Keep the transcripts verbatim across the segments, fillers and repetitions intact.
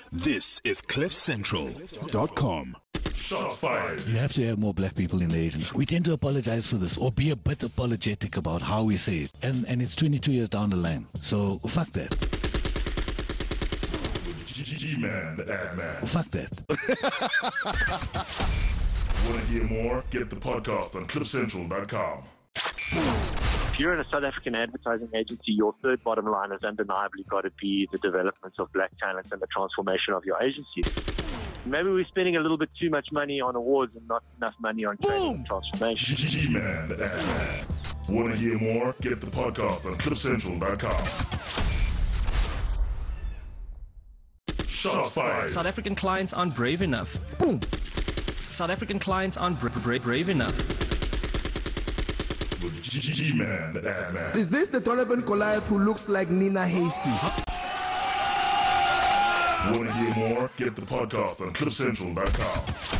This is cliff central dot com. Shots fired. You have to have more black people in the agency. We tend to apologize for this or be a bit apologetic about how we say it. And and it's twenty-two years down the line. So fuck that. G-Man, the ad man. Fuck that. Want to hear more? Get the podcast on cliff central dot com. If you're in a South African advertising agency, your third bottom line has undeniably got to be the development of black talent and the transformation of your agency. Maybe we're spending a little bit too much money on awards and not enough money on training and transformation. G-Man, the ad man. Want to hear more? Get the podcast on cliff central dot com. Shots fired. South African clients aren't brave enough. Boom. South African clients aren't bra- bra- brave enough. With G-Man, the ad man. Is this the Donovan Goliath who looks like Nina Hasty? Want to hear more? Get the podcast on cliff central dot com.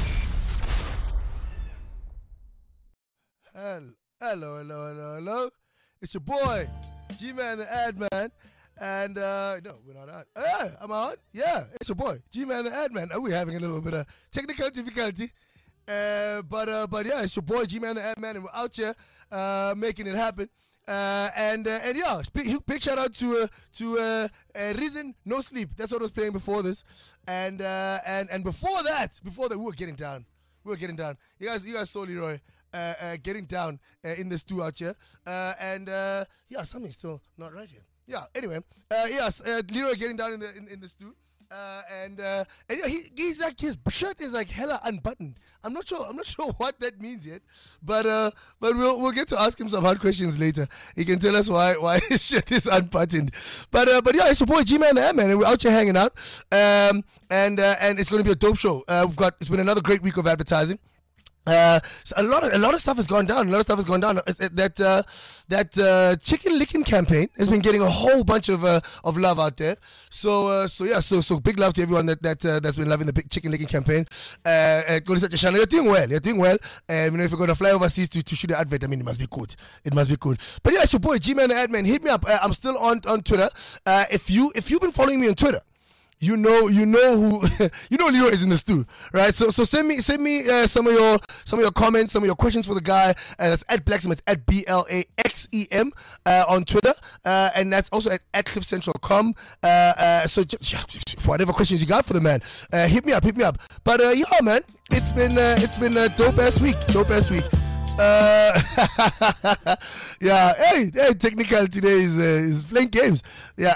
Hello, hello, hello, hello, hello. It's your boy, G-Man the Ad Man. And, uh, no, we're not on. Oh, yeah, I'm on. Yeah, it's your boy, G-Man the Ad Man. Oh, we're having a little bit of technical difficulty. Uh, but, uh, but yeah, it's your boy, G-Man the Ad Man, and we're out here uh, making it happen. Uh, and uh, and yeah, big, big shout out to uh, to uh, uh, Reason No Sleep. That's what I was playing before this, and uh, and and before that, before that, we were getting down. We were getting down. You guys, you guys saw Leroy uh, uh, getting down uh, in the stew out here, uh, and uh, yeah, something's still not right here. Yeah. Anyway, uh, yes, uh, Leroy getting down in the in, in the stew. Uh, and uh, and yeah, he, he's like his shirt is like hella unbuttoned. I'm not sure. I'm not sure what that means yet. But uh, but we'll we'll get to ask him some hard questions later. He can tell us why why his shirt is unbuttoned. But uh, but yeah, it's your boy G-Man the Ad Man, and we're out here hanging out. Um, and uh, and it's going to be a dope show. Uh, we've got it's been another great week of advertising. Uh, so a lot of a lot of stuff has gone down. A lot of stuff has gone down. That uh, that uh, chicken licking campaign has been getting a whole bunch of uh, of love out there. So uh, so yeah, so so big love to everyone that that uh, that's been loving the big chicken licking campaign. Uh, uh, go to such a channel. You're doing well. You're doing well. Um, you know, if you're going to fly overseas to, to shoot an advert, I mean, it must be good. It must be good. But yeah, it's your boy G-Man the Ad Man. Hit me up. Uh, I'm still on on Twitter. Uh, if you if you've been following me on Twitter, You know, you know who, you know Leroy is in the stew, right? So, so send me, send me uh, some of your, some of your comments, some of your questions for the guy. Uh, that's at Blaxem, it's at B L A X E M uh, on Twitter, uh, and that's also at, at cliff central dot com. Uh, uh, so, just, for whatever questions you got for the man, uh, hit me up, hit me up. But uh, yeah, man, it's been, uh, it's been a dope ass week, dope ass week. Uh, yeah, hey, hey, technical today is uh, is playing games. Yeah,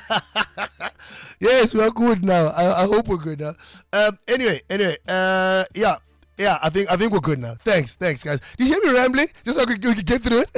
yes, we're good now. I, I hope we're good now. Um, anyway, anyway, uh, yeah, yeah, I think I think we're good now. Thanks, thanks, guys. Did you hear me rambling? Just so we could, we could get through it.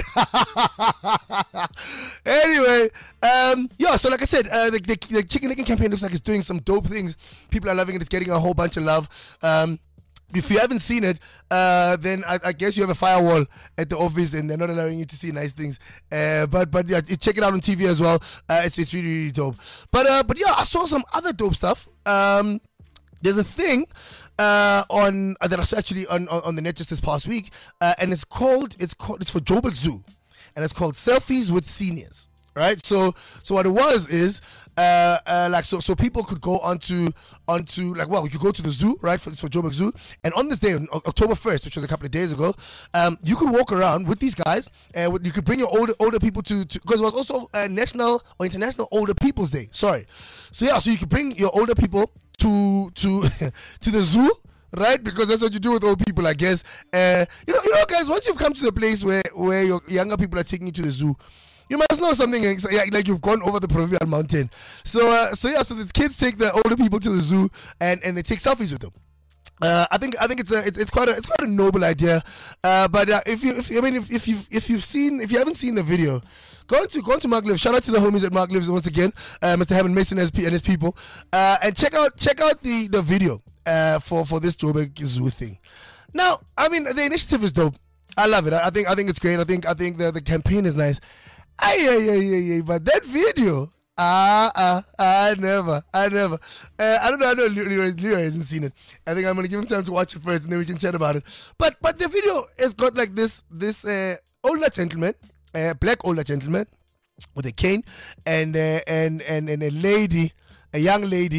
Anyway, um, yeah. So like I said, uh, the, the, the chicken licking campaign looks like it's doing some dope things. People are loving it. It's getting a whole bunch of love. Um. If you haven't seen it, uh, then I, I guess you have a firewall at the office and they're not allowing you to see nice things. Uh, but but yeah, check it out on T V as well. Uh, it's it's really really dope. But uh, but yeah, I saw some other dope stuff. Um, there's a thing uh, on uh, that I saw actually on, on on the net just this past week, uh, and it's called it's called it's for Joburg Zoo, and it's called Selfies with Seniors. Right, so so what it was is uh, uh, like so so people could go onto onto like well you could go to the zoo, right, for for Joburg Zoo, and on this day on October first, which was a couple of days ago, um, you could walk around with these guys, and uh, you could bring your older older people to because it was also a national or international older people's day. Sorry, so yeah, so you could bring your older people to to to the zoo. Right, because that's what you do with old people, I guess. Uh, you know, you know, guys. Once you've come to the place where where your younger people are taking you to the zoo, you must know something like you've gone over the proverbial mountain. So, uh, so yeah, so the kids take the older people to the zoo and, and they take selfies with them. Uh, I think I think it's a it's, it's quite a it's quite a noble idea. Uh, but uh, if you if I mean if, if you've if you've seen if you haven't seen the video, go on to go on to Mark Lives. Shout out to the homies at Mark Lives once again, uh, Mister Hammond Mason and his people, uh, and check out check out the the video uh, for for this Joburg Zoo thing. Now, I mean the initiative is dope. I love it. I, I think I think it's great. I think I think the the campaign is nice. Ay, ay, ay, ay, ay, but that video, ah, ah, I never, I never. Uh, I don't know, I know Leroy, Leroy hasn't seen it. I think I'm going to give him time to watch it first and then we can chat about it. But but the video has got like this, this uh, older gentleman, uh, black older gentleman with a cane and, uh, and, and, and a lady, a young lady,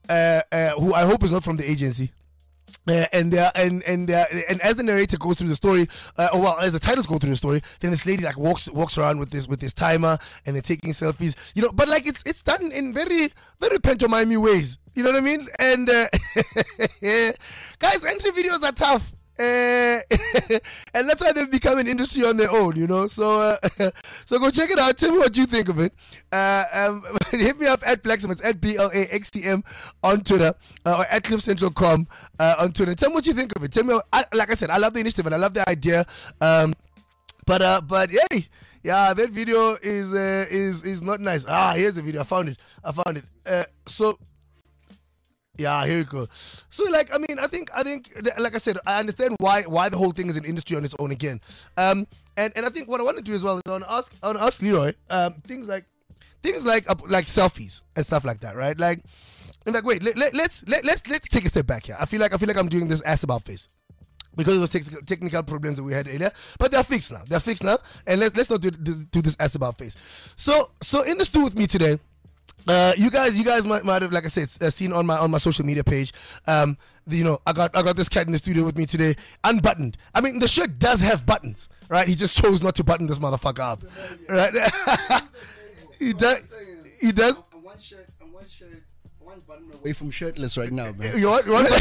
uh, uh, who I hope is not from the agency. Uh, and uh, and and uh, and as the narrator goes through the story, uh, or well, as the titles go through the story, then this lady like walks walks around with this with this timer, and they're taking selfies, you know. But like it's it's done in very very pantomime ways, you know what I mean? And uh, guys, entry videos are tough. Uh, and that's why they've become an industry on their own, you know. So, uh, so go check it out. Tell me what you think of it. Uh, um, hit me up at Blaxcm. It's at B L A X C M on Twitter, uh, or at cliff central dot com uh, on Twitter. Tell me what you think of it. Tell me, I, like I said, I love the initiative and I love the idea. Um, but uh, but hey, yeah, that video is uh, is is not nice. Ah, here's the video. I found it. I found it. Uh, so. Yeah, here you go. So, like, I mean, I think, I think, like I said, I understand why why the whole thing is an industry on its own again. Um, and, and I think what I want to do as well is I want to ask, I want to ask Leroy, um, things like, things like, uh, like selfies and stuff like that, right? Like, and like, wait, let, let, let's let, let's let's take a step back here. I feel like I feel like I'm doing this ass about face because of those technical, technical problems that we had earlier, but they're fixed now. They're fixed now, and let's let's not do, do, do this ass about face. So, so in the stew with me today. Uh, you guys, you guys might, might have, like I said, uh, seen on my on my social media page. Um, the, you know, I got I got this cat in the studio with me today, unbuttoned. I mean, the shirt does have buttons, right? He just chose not to button this motherfucker up, right? he does. He does. I'm one shirt. I'm one shirt. One button away from shirtless right now, man. You want? You want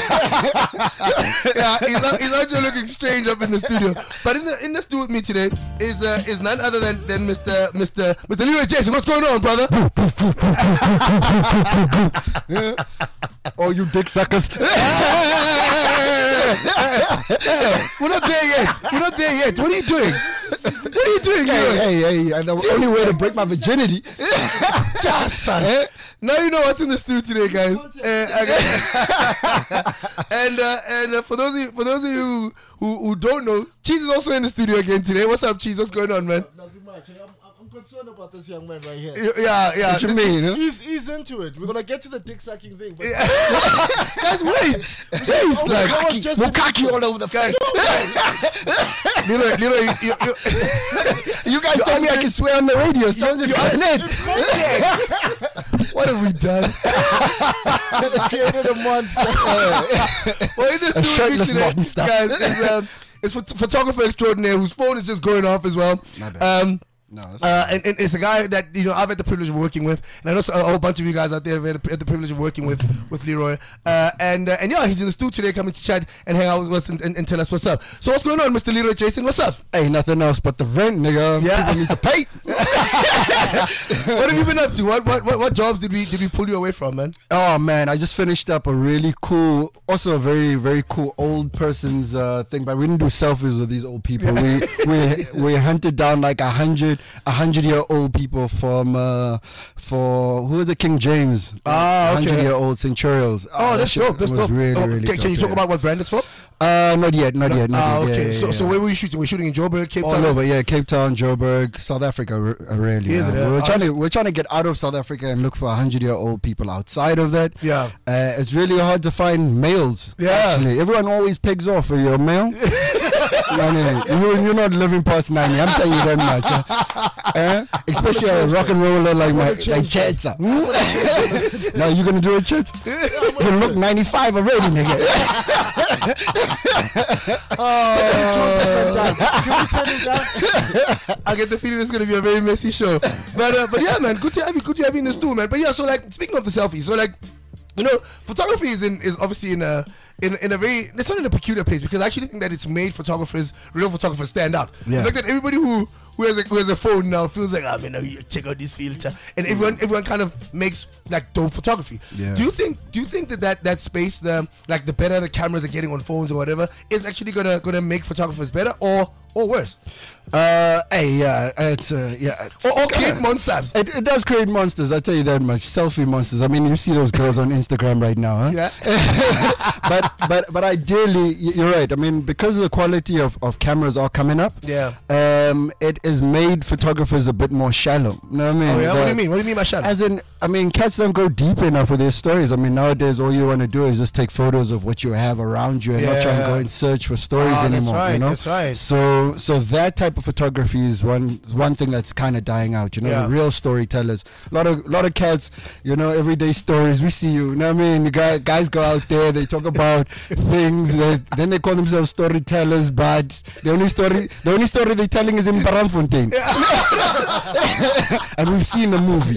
yeah, he's not, he's actually looking strange up in the studio. But in the in the studio with me today is uh, is none other than than Mister Mister Mister Leroy Jason. What's going on, brother? Oh, you dick suckers! We're not there yet. We're not there yet. What are you doing? What are you doing, Hey, hey, hey! And the only way to break my virginity. Just son. Now you know what's in the stew today, guys. Uh, okay. and uh, and uh, for those of you, for those of you who, who don't know, Cheese is also in the studio again today. What's up, Cheese? What's going on, man? Nothing much. I'm, I'm concerned about this young man right here. Yeah, yeah. What you mean? Huh? He's he's into it. We're gonna get to the dick sucking thing. But Guys, wait. Jeez, Oh, like, that was just the Mukaki all over the face. Leroy, Leroy, you, you, you, You guys told me I can swear on the radio. So I'm just cutting it. what have we done? created a monster. Well, in this A studio shirtless today, monster. guys, is, um, it's a photographer extraordinaire whose phone is just going off as well. My bad. Um, No, uh, and, and it's a guy that, you know, I've had the privilege of working with, and I know a whole bunch of you guys out there have had the, had the privilege of working with with Leroy. Uh, and uh, and yeah, he's in the studio today, coming to chat and hang out with us and, and, and tell us what's up. So what's going on, Mister Leroy Jason? What's up? Ain't nothing else but the rent, nigga. Yeah. People need to pay. What have you been up to? What what what, what jobs did we did we pull you away from, man? Oh man, I just finished up a really cool, also a very very cool old person's uh, thing. But we didn't do selfies with these old people. We we we hunted down like a hundred a hundred year old people from uh, for who was it? King James. Ah, okay. Hundred year old centurials. Oh, that that's shit dope. That's was dope. Really, Oh, really can, can you dope, talk yeah. about what brand it's for? Uh, not yet, not yet. Not Ah, yet. okay. Yeah, yeah, so yeah. so where were you shooting? We're shooting in Joburg, Cape all Town. over, yeah, Cape Town, Joburg, South Africa, r- uh, really. Is Yeah. it, uh, we're oh, trying is- to we're trying to get out of South Africa and look for hundred year old people outside of that. Yeah. Uh, it's really hard to find males. Yeah. Actually, everyone always pegs off for your male. No, no, no. You, you're not living past ninety. I'm telling you that much. Uh, eh? Especially a rock and roller like my like Chetsa. Now you gonna do a Chet? You look ninety-five already, nigga. I get the feeling it's gonna be a very messy show. But uh, but yeah, man, good to have you, good to have you in the stool, man. But yeah, so like speaking of the selfies, so like, you know, photography is in is obviously in a in in a very, it's not in a peculiar place, because I actually think that it's made photographers, real photographers, stand out. Yeah. The fact that everybody who who has, a, who has a phone now feels like, oh man, you check out this filter, and everyone everyone kind of makes like dope photography. Yeah. Do you think do you think that, that that space, the like the better the cameras are getting on phones or whatever, is actually gonna gonna make photographers better or or worse? Uh, hey, yeah, it's uh, yeah, it's, Or, or create monsters? It, it does create monsters, I tell you that much. Selfie monsters. I mean, you see those girls on Instagram right now, huh? Yeah. but but but ideally, y- you're right. I mean, because of the quality of, of cameras are coming up, Yeah. um, it is made photographers a bit more shallow. You know what I mean? Oh yeah, what do you The- mean? What do you mean by shadow? As in, I mean, cats don't go deep enough with their stories. I mean, nowadays, all you want to do is just take photos of what you have around you and not try and Yeah. go and search for stories Ah, that's anymore. right, You know? that's right. So so so that type of photography is one one thing that's kind of dying out. You know, Yeah. real storytellers. A lot of lot of cats. You know, everyday stories. We see you. You know what I mean? The guy, guys go out there. They talk about things. They, then they call themselves storytellers, but the only story the only story they're telling is in Paramfontein. And we've seen the movie.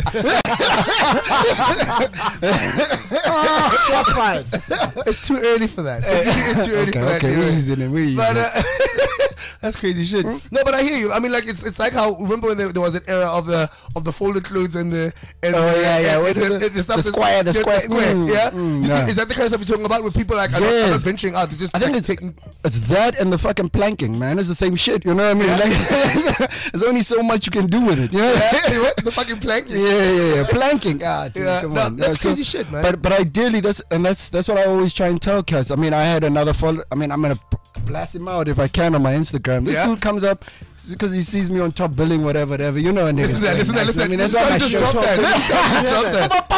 Shots fired. It's too early for that. It's too early Okay, for that. okay, you know. we're easing it. We're easing But it. uh, that's crazy shit. No, but I hear you. I mean, like it's it's like how remember when there, there was an era of the of the folded clothes and the and Oh, the, yeah, yeah. and, What and, is and it? the, stuff The that's- square, the yeah, square. Mm, yeah? mm, yeah. Is that the kind of stuff you're talking about? Where people like are, not, are Yeah. not venturing out? They're just I think like, it's taking. it's that and the fucking planking, man. It's the same shit. You know what I mean? Yeah. Like, there's only so much you can do with it. You know? Yeah, what? The fucking plank. Yeah, yeah, yeah. Planking. Ah, dude, Yeah, come no, on. that's Yeah, crazy shit, man. But but ideally, that's and that's that's what I always try and tell cats. I mean, I had another follow. I mean, I'm gonna p- blast him out if I can on my Instagram. This Yeah. dude comes up because he sees me on top billing, whatever, whatever. You know, and Listen to that. Listen to that. Listen to I mean, that. that's why my Just shit. drop that. Just drop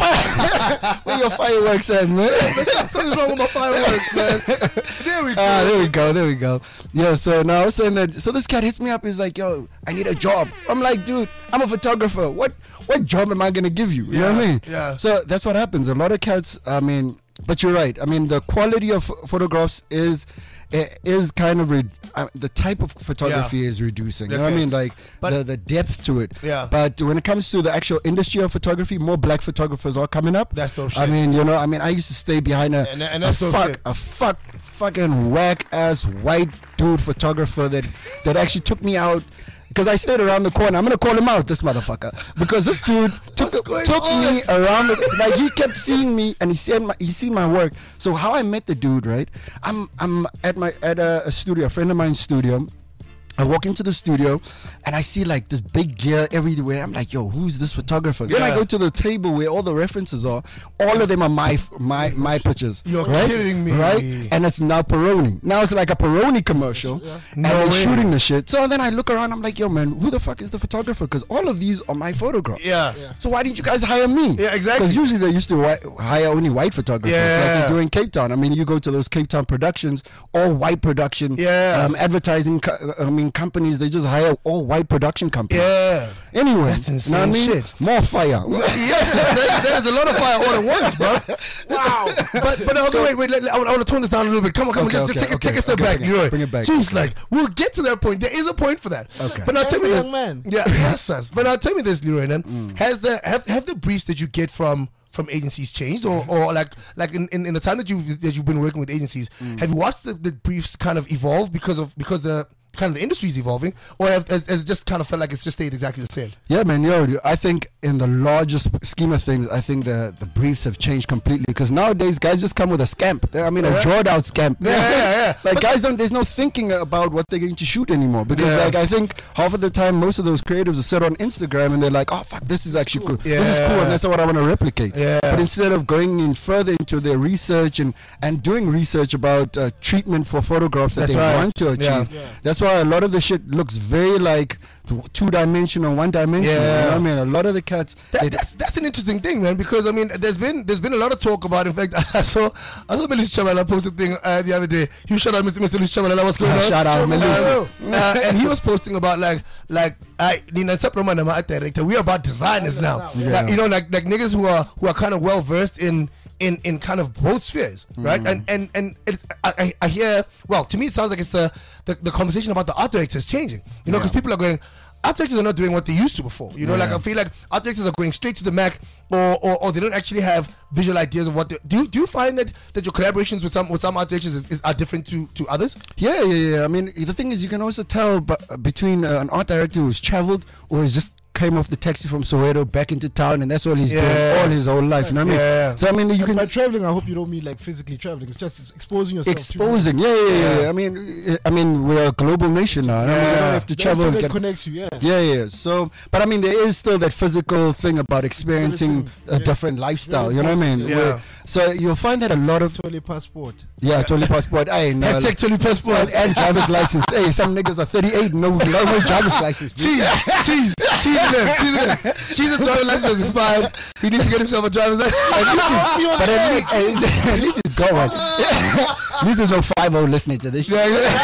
that. Where your fireworks at, man? Something's wrong with my fireworks, man. There we go. Ah, there we go, there we go. Yeah, so now I was saying that. So this cat hits me up. He's like, "Yo, I need a job." I'm like, "Dude, I'm a photographer. What, what job am I gonna give you?" You know what I Yeah, mean? yeah. So that's what happens. A lot of cats. I mean, but you're right. I mean, the quality of ph- photographs is i- is kind of re- uh, the type of photography is reducing. You know what I Okay. mean? Like But- the the depth to it. Yeah. But when it comes to the actual industry of photography, more black photographers are coming up. That's dope I shit. mean, you know, I mean, I used to stay behind a And- and a that's dope fuck shit. a fuck fucking whack ass white dude photographer that that actually took me out because I stayed around the corner. I'm gonna call him out, this motherfucker, because this dude took going took on? me around the, like he kept seeing me and he said my, he seen my work. So how I met the dude, right? I'm I'm at my at a, a studio, a friend of mine's studio. I walk into the studio and I see like this big gear everywhere. I'm like, yo, who's this photographer? Then I Yeah. go to the table where all the references are. All of them are my my my pictures. You're right? kidding me. Right? And it's now Peroni. Now it's like a Peroni commercial. And No they're way. shooting the shit. So then I look around, I'm like, yo, man, who the fuck is the photographer? Because all of these are my photographs. Yeah. So why didn't you guys hire me? Yeah, exactly. Because usually they used to wi- hire only white photographers. Like Yeah. they do in Cape Town. I mean, you go to those Cape Town productions, all white production. Yeah. Um, advertising. Co- I mean, companies they just hire all white production companies. Yeah. Anyway, That's you know what I insane mean? shit. More fire. Yes, that, that is a lot of fire all at once, bro. Wow. But but okay, So- wait, wait. Let, I, want, I want to tone this down a little bit. Come on, come Okay, on. Just, just okay, take, a, take okay, a step okay, back. bring it- You know, bring it back. Jeez, like we'll get to that point. There is a point for that. Okay. But now tell me Younger this, young man. Yeah, yes, yes. But now tell me this, Leroy. Then has the have, have the briefs that you get from from agencies changed, or, or like like in, in, in the time that you that you've been working with agencies, have you watched the, the briefs kind of evolve because of because the kind of the industry is evolving, or have, has, has it just kind of felt like it's just stayed exactly the same? Yeah, man. Yo, I think in the largest scheme of things, I think the, the briefs have changed completely. Because nowadays, guys just come with a scamp. I mean, a Yeah. drawed out scamp. Yeah, yeah, yeah. Like guys don't. There's no thinking about what they're going to shoot anymore. Because Yeah. like I think half of the time, most of those creatives are set on Instagram and they're like, oh fuck, this is actually cool. This is cool, Yeah. and that's what I want to replicate. Yeah. But instead of going in further into their research and and doing research about uh, treatment for photographs that That's they right. want to achieve, Yeah. that's why a lot of the shit looks very like two dimensional, one dimensional. Yeah. You know what I mean? A lot of the cats. That, they- that's that's an interesting thing, man. Because I mean, there's been there's been a lot of talk about. In fact, I saw I saw Melissa Chavala post a thing uh, the other day. You shout out, Mister Mister Luis Chavala. What's going on? Shout out, Uh, Melissa. uh, and he was posting about like like I Nina Saproma Nama director. We are about designers now. Yeah. Like, you know, like like niggas who are who are kind of well versed in. In, in kind of both spheres, right? Mm. And and and it, I, I I hear. Well, to me, it sounds like it's the the, the conversation about the art directors changing. You know, because Yeah. people are going. Art directors are not doing what they used to before. You know, like Yeah. I feel like art directors are going straight to the Mac, or, or, or they don't actually have visual ideas of what they do. You, do you find that, that your collaborations with some with some art directors is, is, are different to, to others? Yeah, yeah, yeah. I mean, the thing is, you can also tell but between uh, an art director who's traveled or has just came off the taxi from Soweto back into town, and that's all he's Yeah. doing all his whole life. You know what I mean? Yeah. So I mean, you And can by traveling, I hope you don't mean like physically traveling. It's just exposing yourself. exposing. Yeah, yeah, yeah, yeah. I mean, uh, I mean, we're a global nation now. I mean, we Yeah. don't have to to travel and that get. connects you. Yeah. Yeah, yeah. So, but I mean, there is still that physical thing about experiencing Experiencing, a yeah. different lifestyle. Very You know what I mean? important, Where- yeah. So you'll find that a lot of Toilet passport. yeah, totally passport. I know. Hashtag Tony passport. and, and driver's license. Hey, some niggas are thirty-eight, no, no, no driver's license. bitch. Cheese, cheese, cheese in them, cheese in them. Cheese's driver's license is expired. He needs to get himself a driver's license. At least it's, but at least, at least it's going. At least there's no five oh listening to this shit.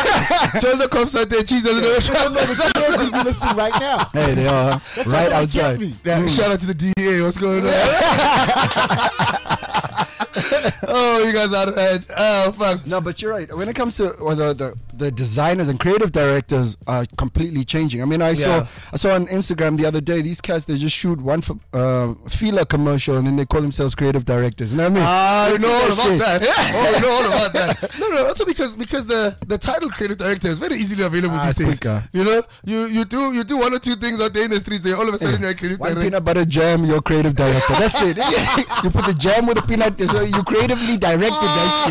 Joseph comes out there, cheese doesn't know. They're listening right now. Hey, they are That's right how they get outside. me. Yeah, shout out to the D E A. What's going on? Oh, you guys out of hand. Oh, fuck. No, but you're right. When it comes to or the, the the designers and creative directors are completely changing. I mean, I Yeah. saw I saw on Instagram the other day these cats they just shoot one for, uh, Fila commercial and then they call themselves creative directors. You know what I mean? I You know all see about that shit? that. Oh, I know all about that. No, no, also because because the, the title creative director is very easily available Ah, these it's days. quicker. You know, you you do you do one or two things out there in the streets, and all of a sudden you're a creative One director. peanut butter jam, you're creative director. That's it. You put the jam with the peanut, so you creatively directed that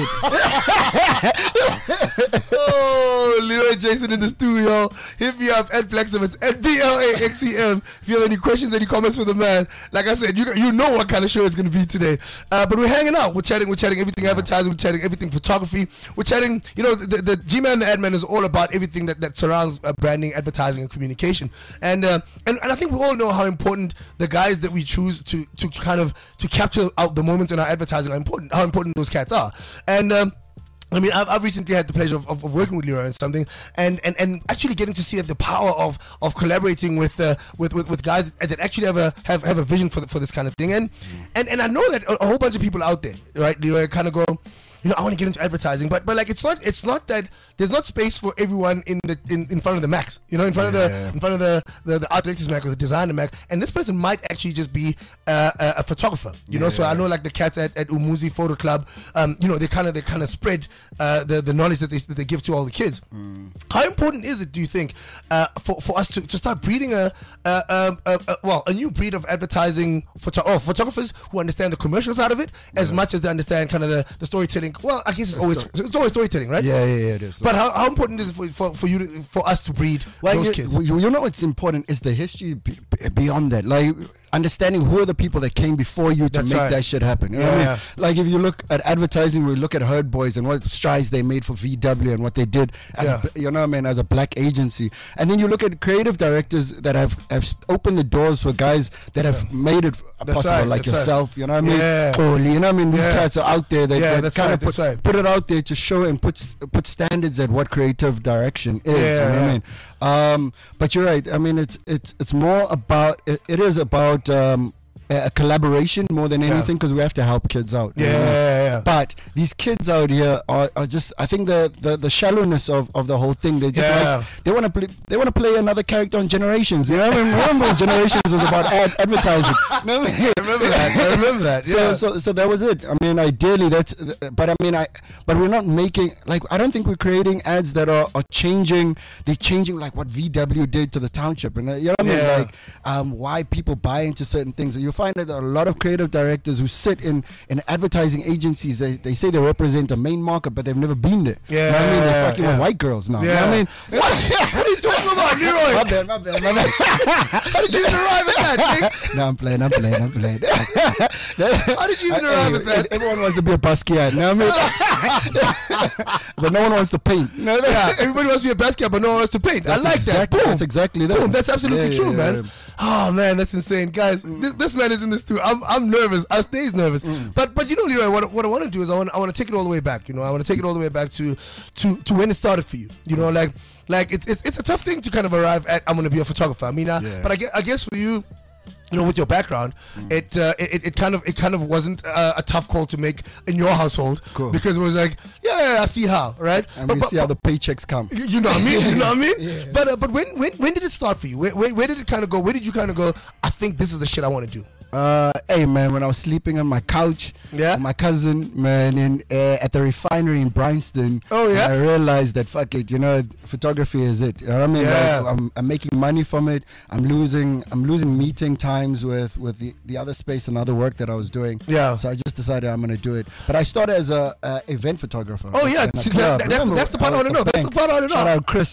shit. Oh, Leroy Jason in the studio. Hit me up at Flexim. It's at B L A X E M. If you have any questions, any comments for the man, like I said, you you know what kind of show it's going to be today. Uh, but we're hanging out. We're chatting. We're chatting everything advertising. We're chatting everything photography. We're chatting. You know, the, the G-Man, the ad man, is all about everything that, that surrounds uh, branding, advertising, and communication. And, uh, and and I think we all know how important the guys that we choose to to kind of to capture out the moments in our advertising are important. How important those cats are. And um, I mean, I've, I've recently had the pleasure of, of, of working with Leroy and something, and, and, and actually getting to see the power of of collaborating with uh, with, with with guys that actually have a have, have a vision for the, for this kind of thing, and and and I know that a, a whole bunch of people out there, right, Leroy, kind of go, you know, I want to get into advertising, but but like it's not it's not that there's not space for everyone in the in, in front of the Macs, you know, in front Yeah. of the in front of the the, the art director's Mac or the designer Mac, and this person might actually just be uh, a, a photographer, you know. So I know like the cats at, at Umuzi Photo Club, um, you know, they kind of they kind of spread uh, the the knowledge that they that they give to all the kids. How important is it, do you think, uh, for for us to, to start breeding a, a, a, a, a well a new breed of advertising photo oh, photographers who understand the commercial side of it as much as they understand kind of the, the storytelling. Well, I guess it's always it's always storytelling, right? Yeah, yeah, yeah, it is. But how, how important is it for, for, for you to, for us to breed Well, those you, kids? You, you know what's important is the history be, be- beyond that. Like understanding who are the people that came before you to That's make right. that shit happen. You know what I Yeah. mean? Like if you look at advertising, we look at Herd Boys and what strides they made for V W and what they did as Yeah. a, you know what I mean, as a black agency. And then you look at creative directors that have, have opened the doors for guys that have made it That's possible, right, like that's right. yourself. You know what I mean? Yeah. Totally. You know what I mean? These Yeah. cats are out there. They, Yeah, they that's kind right, of put, that's right. put it out there to show and put s- put standards at what creative direction is. Yeah, you know what yeah. I mean? Um, but you're right. I mean, it's it's it's more about it, it is about um, a a collaboration more than Yeah. anything because we have to help kids out. you Yeah, know? yeah, yeah. But these kids out here are, are just. I think the, the, the shallowness of, of the whole thing. They just Yeah. like, they want to play. They want to play another character on Generations. You know, I mean, remember when Generations was about ad, advertising. No, I remember that. I remember that. so, Yeah. so, so that was it. I mean, ideally, that's. But I mean, I. But we're not making like. I don't think we're creating ads that are, are changing. They're changing like what V W did to the township, and uh, you know what I mean. Yeah. Like, um, why people buy into certain things. And you find that there are a lot of creative directors who sit in in advertising agencies. They they say they represent a main market, but they've never been there. You know what I mean, they're fucking yeah. with white girls now. You know Yeah. what I mean? What? What are you talking about, Leroy? My bad, my bad, my bad. How did you even arrive at that, Nick? No, I'm playing, I'm playing, I'm playing. How did you even arrive at that? Everyone wants to be a Basquiat, you know what I mean? But no one wants to paint. You know what I mean? Yeah, everybody wants to be a Basquiat, but no one wants to paint. That's I like exactly- that. Boom. that's exactly that. Boom. That's absolutely Yeah, true, yeah, man. yeah. Oh man, that's insane, guys. This, this man is in this too. I'm I'm nervous. I stays nervous. But but you know, Leroy, what, what I want to do is I want I want to take it all the way back. You know, I want to take it all the way back to to to when it started for you. You know, like like it, it, it's a tough thing to kind of arrive at. I'm going to be a photographer. I mean, uh, Yeah. but I guess, I guess for you. You know, with your background, it, uh, it it kind of it kind of wasn't uh, a tough call to make in your household Cool. because it was like, yeah, yeah, I see how, right? And But- we but- see how the paychecks come. you you know what I mean? You know what I mean? But uh, but when, when when did it start for you? Where, where, where did it kind of go? Where did you kind of go? I think this is the shit I want to do. Uh, hey man, when I was sleeping on my couch, Yeah? with my cousin, man, in uh, at the refinery in Bryanston. Oh, yeah? I realized that fuck it, you know, photography is it. You know what I mean? Yeah. Like, I'm, I'm making money from it. I'm losing, I'm losing meeting times with with the, the other space and other work that I was doing. Yeah. So I just decided I'm gonna do it. But I started as a, a event photographer. Oh, yeah. in a See, club. that- that's- Remember, that's the part I was wanna know. the That's the bank. part I wanna know. Shout out Chris.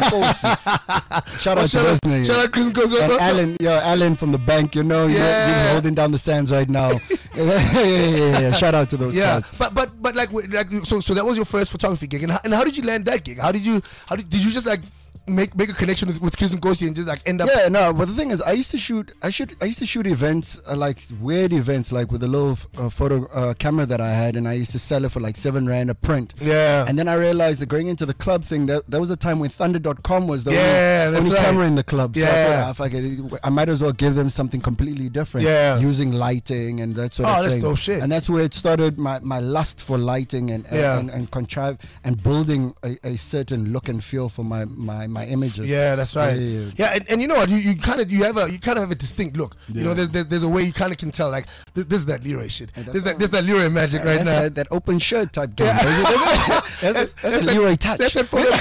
Shout out to shout out- Lesney. shout out Chris and Chris. And What's up? Alan, yo, Alan from the bank, you know, you're, Yeah. you're holding down the sands right now. yeah, yeah, yeah, yeah. Shout out to those Yeah, guys. but but but like like so so that was your first photography gig, and how, and how did you land that gig? How did you how did, did you just like make make a connection with, with Chris Nkosi and just like end up. Yeah, no. But the thing is, I used to shoot. I shoot. I used to shoot events uh, like weird events, like with a little uh, photo uh, camera that I had, and I used to sell it for like seven rand a print. Yeah. And then I realized that going into the club thing, that that was a time when Thunder dot com was the yeah, only, that's only right. camera in the club. So Yeah. I thought, ah, fuck it, I might as well give them something completely different. Yeah. Using lighting and that sort Oh, of that's thing. dope shit. And that's where it started. My, my lust for lighting and and, Yeah. and, and contrive and building a, a certain look and feel for my my, my images. Yeah, that's right. Yeah, Yeah, yeah, yeah. and, and you know what? You, you kind of you have a you kind of have a distinct look. You know, Yeah. there's, there's there's a way you kind of can tell like this, this is that Leroy shit. that's This is that all. this is that Leroy magic right that's now. That, that open shirt type game. baby. That's, that's, that's, a like- Leroy touch. That's that photo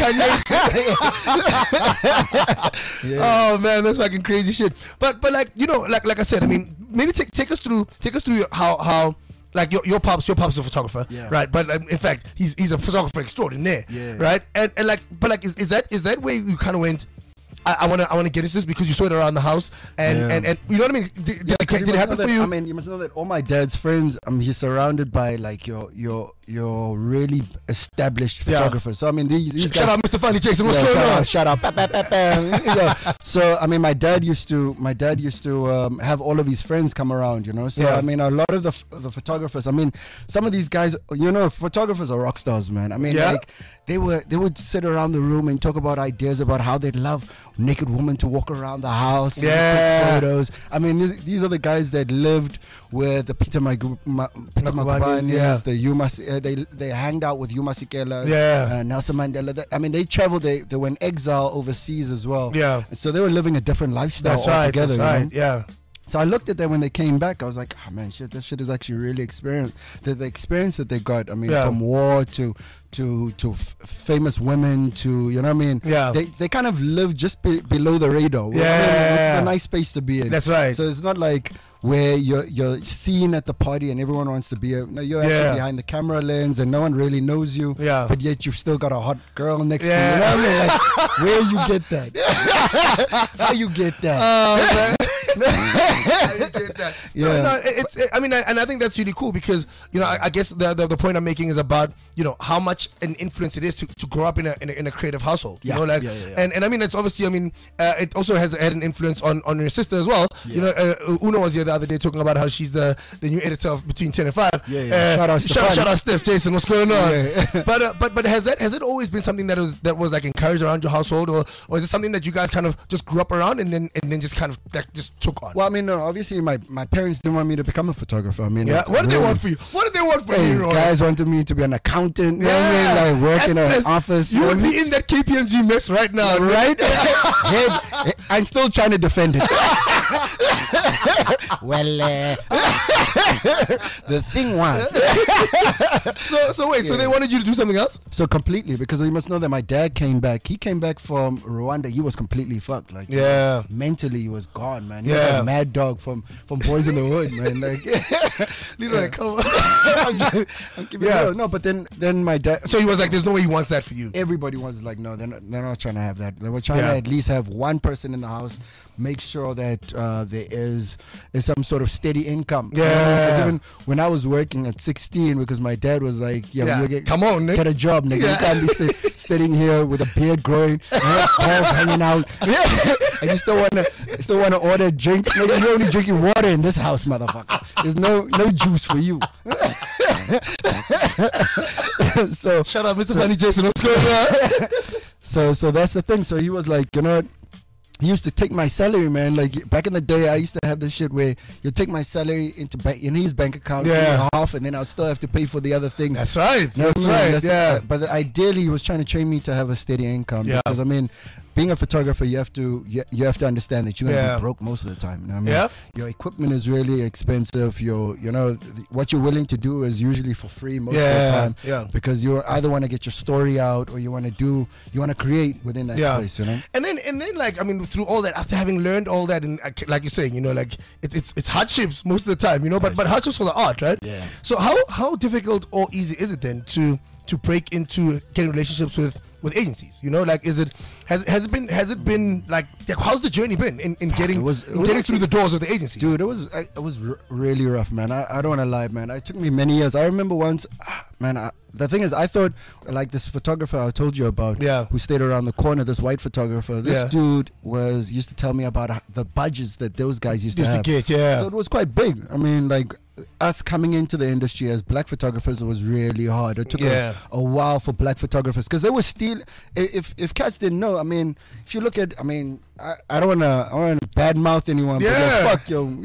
Kanye shit. Yeah. Oh man, that's fucking crazy shit. But but like you know, like like I said, I mean, maybe take take us through take us through your- how how. Like your, your pops, your pops is a photographer, Yeah. right? But um, in fact, he's he's a photographer extraordinaire, Yeah. right? And and like, but like, is, is that is that where you kind of went? I want to I want to get into this because you saw it around the house, and Yeah. and, and you know what I mean? Did, Yeah, did, 'cause did you it must happen know for that- you? I mean, you must know that all my dad's friends, um, he's surrounded by like your your your really established Yeah. photographers. So I mean, these, these Sh- guys. Shout out, Mister Funny Jason. What's Yeah, going shout on? out, shout out. Ba, ba, ba, ba. Yeah. So I mean, my dad used to my dad used to um, have all of his friends come around, you know. So Yeah. I mean, a lot of the f- the photographers. I mean, some of these guys, you know, photographers are rock stars, man. I mean, Yeah. like they were they would sit around the room and talk about ideas about how they'd love naked women to walk around the house. And just Yeah. take photos. I mean, these, these are the guys that lived with the Peter Magu- Ma- Peter Makubanis, Makubanis, yeah. the Yuma. Uh, they they hanged out with Yuma Sikela. Yeah. Uh, Nelson Mandela. They- I mean, they traveled. They they were in exile overseas as well. Yeah. So they were living a different lifestyle That's right. altogether. That's you right. know? Yeah. So I looked at them when they came back. I was like, oh man, shit, this shit is actually really experience. The, the experience that they got. I mean, Yeah. from war to to to f- famous women to you know what I mean. Yeah. They they kind of live just be, below the radar. I mean, Yeah. it's a nice space to be in. That's right. So it's not like where you're you're seen at the party and everyone wants to be a, no, you're Yeah. actually behind the camera lens and no one really knows you. Yeah. But yet you've still got a hot girl next Yeah. to you. You know what I mean? Like, where you get that? How you get that? Oh, man. I get that. No, Yeah. no, it- it's. It, I mean, I, and I think that's really cool because you know, I, I guess the, the the point I'm making is about you know how much an influence it is to, to grow up in a, in a in a creative household. You Yeah. know, like Yeah, yeah, yeah. and and I mean, it's obviously. I mean, uh, it also has had an influence on, on your sister as well. You know, uh, Uno was here the other day talking about how she's the, the new editor of Between Ten and Five. Yeah, yeah. Uh, Shout out shout, Stefan. shout out Steph, Jason. What's going on? Yeah. but uh, but but has that has it always been something that was that was like encouraged around your household, or or is it something that you guys kind of just grew up around and then and then just kind of that just took on? Well, I mean, no, obviously my, my parents didn't want me to become a photographer. I mean, Yeah. like, What did they really- want for you? What did they want for Hey, you, Roy? guys wanted me to be an accountant, you know what I Yeah. mean? Like work in That's- an that's- office. You know would what I mean? be in that K P M G mess right now, Right? Head, I'm still trying to defend it. well, uh, the thing was. So, so wait. So Yeah. they wanted you to do something else? So completely, because you must know that my dad came back. He came back from Rwanda. He was completely fucked. Like, Yeah. mentally he was gone, man. He Yeah. was like Mad Dog from from Boys in the Hood, man. Like, Leroy, come on. I'm just, I'm keeping Yeah. it real. No, but then then my dad. So he was like, "There's no way he wants that for you." Everybody was like, no, they're not, they're not trying to have that. They were trying Yeah. to at least have one person in the house, make sure that uh, there is is some sort of steady income. You know what I mean? 'Cause Yeah. even when I was working at sixteen, because my dad was like, yeah, Yeah. you get, Come on, Nick. get a job, nigga. Yeah. You can't be st- sitting here with a beard growing, balls hanging out, and you still wanna still wanna order drinks. Nigga, you're only drinking water in this house, motherfucker. There's no no juice for you. so Shut up, Mister Funny Jason. What's going on? so so that's the thing. So he was like, you know what? He used to take my salary, man. Like back in the day, I used to have this shit where you take my salary into bank in his bank account, Yeah. pay half, and then I'll still have to pay for the other things. That's right. You know what That's I mean? right. That's- Yeah. But ideally, he was trying to train me to have a steady income. Yeah. Because I mean, being a photographer, you have to you, you have to understand that you're gonna Yeah. be broke most of the time. You know what I mean? Yeah. Your equipment is really expensive. Your you know th- what you're willing to do is usually for free most of the Yeah. time. Yeah. Because you either want to get your story out or you want to do you want to create within that Yeah. space. You know. And then, and then, like, I mean, through all that, after having learned all that, and uh, like you're saying, you know, like it, it's it's hardships most of the time, you know, but but hardships for the art, right? Yeah. So how how difficult or easy is it then to to break into getting relationships with with agencies? You know, like, is it has has it been has it been like, like how's the journey been in, in getting it was- it in was getting actually- through the doors of the agencies? Dude, it was I, it was r- really rough, man. I, I don't want to lie, man. It took me many years. I remember once, ah, man. I, the thing is, I thought like this photographer I told you about, Yeah. who stayed around the corner. This white photographer. This Yeah. dude was used to tell me about uh, the budgets that those guys used, Used to to have. get, yeah. So it was quite big. I mean, like us coming into the industry as black photographers, it was really hard. It took Yeah. a, a while for black photographers because they were still. If if cats didn't know, I mean, if you look at, I mean, I, I don't wanna I wanna badmouth anyone. Yeah. But yo, fuck yo.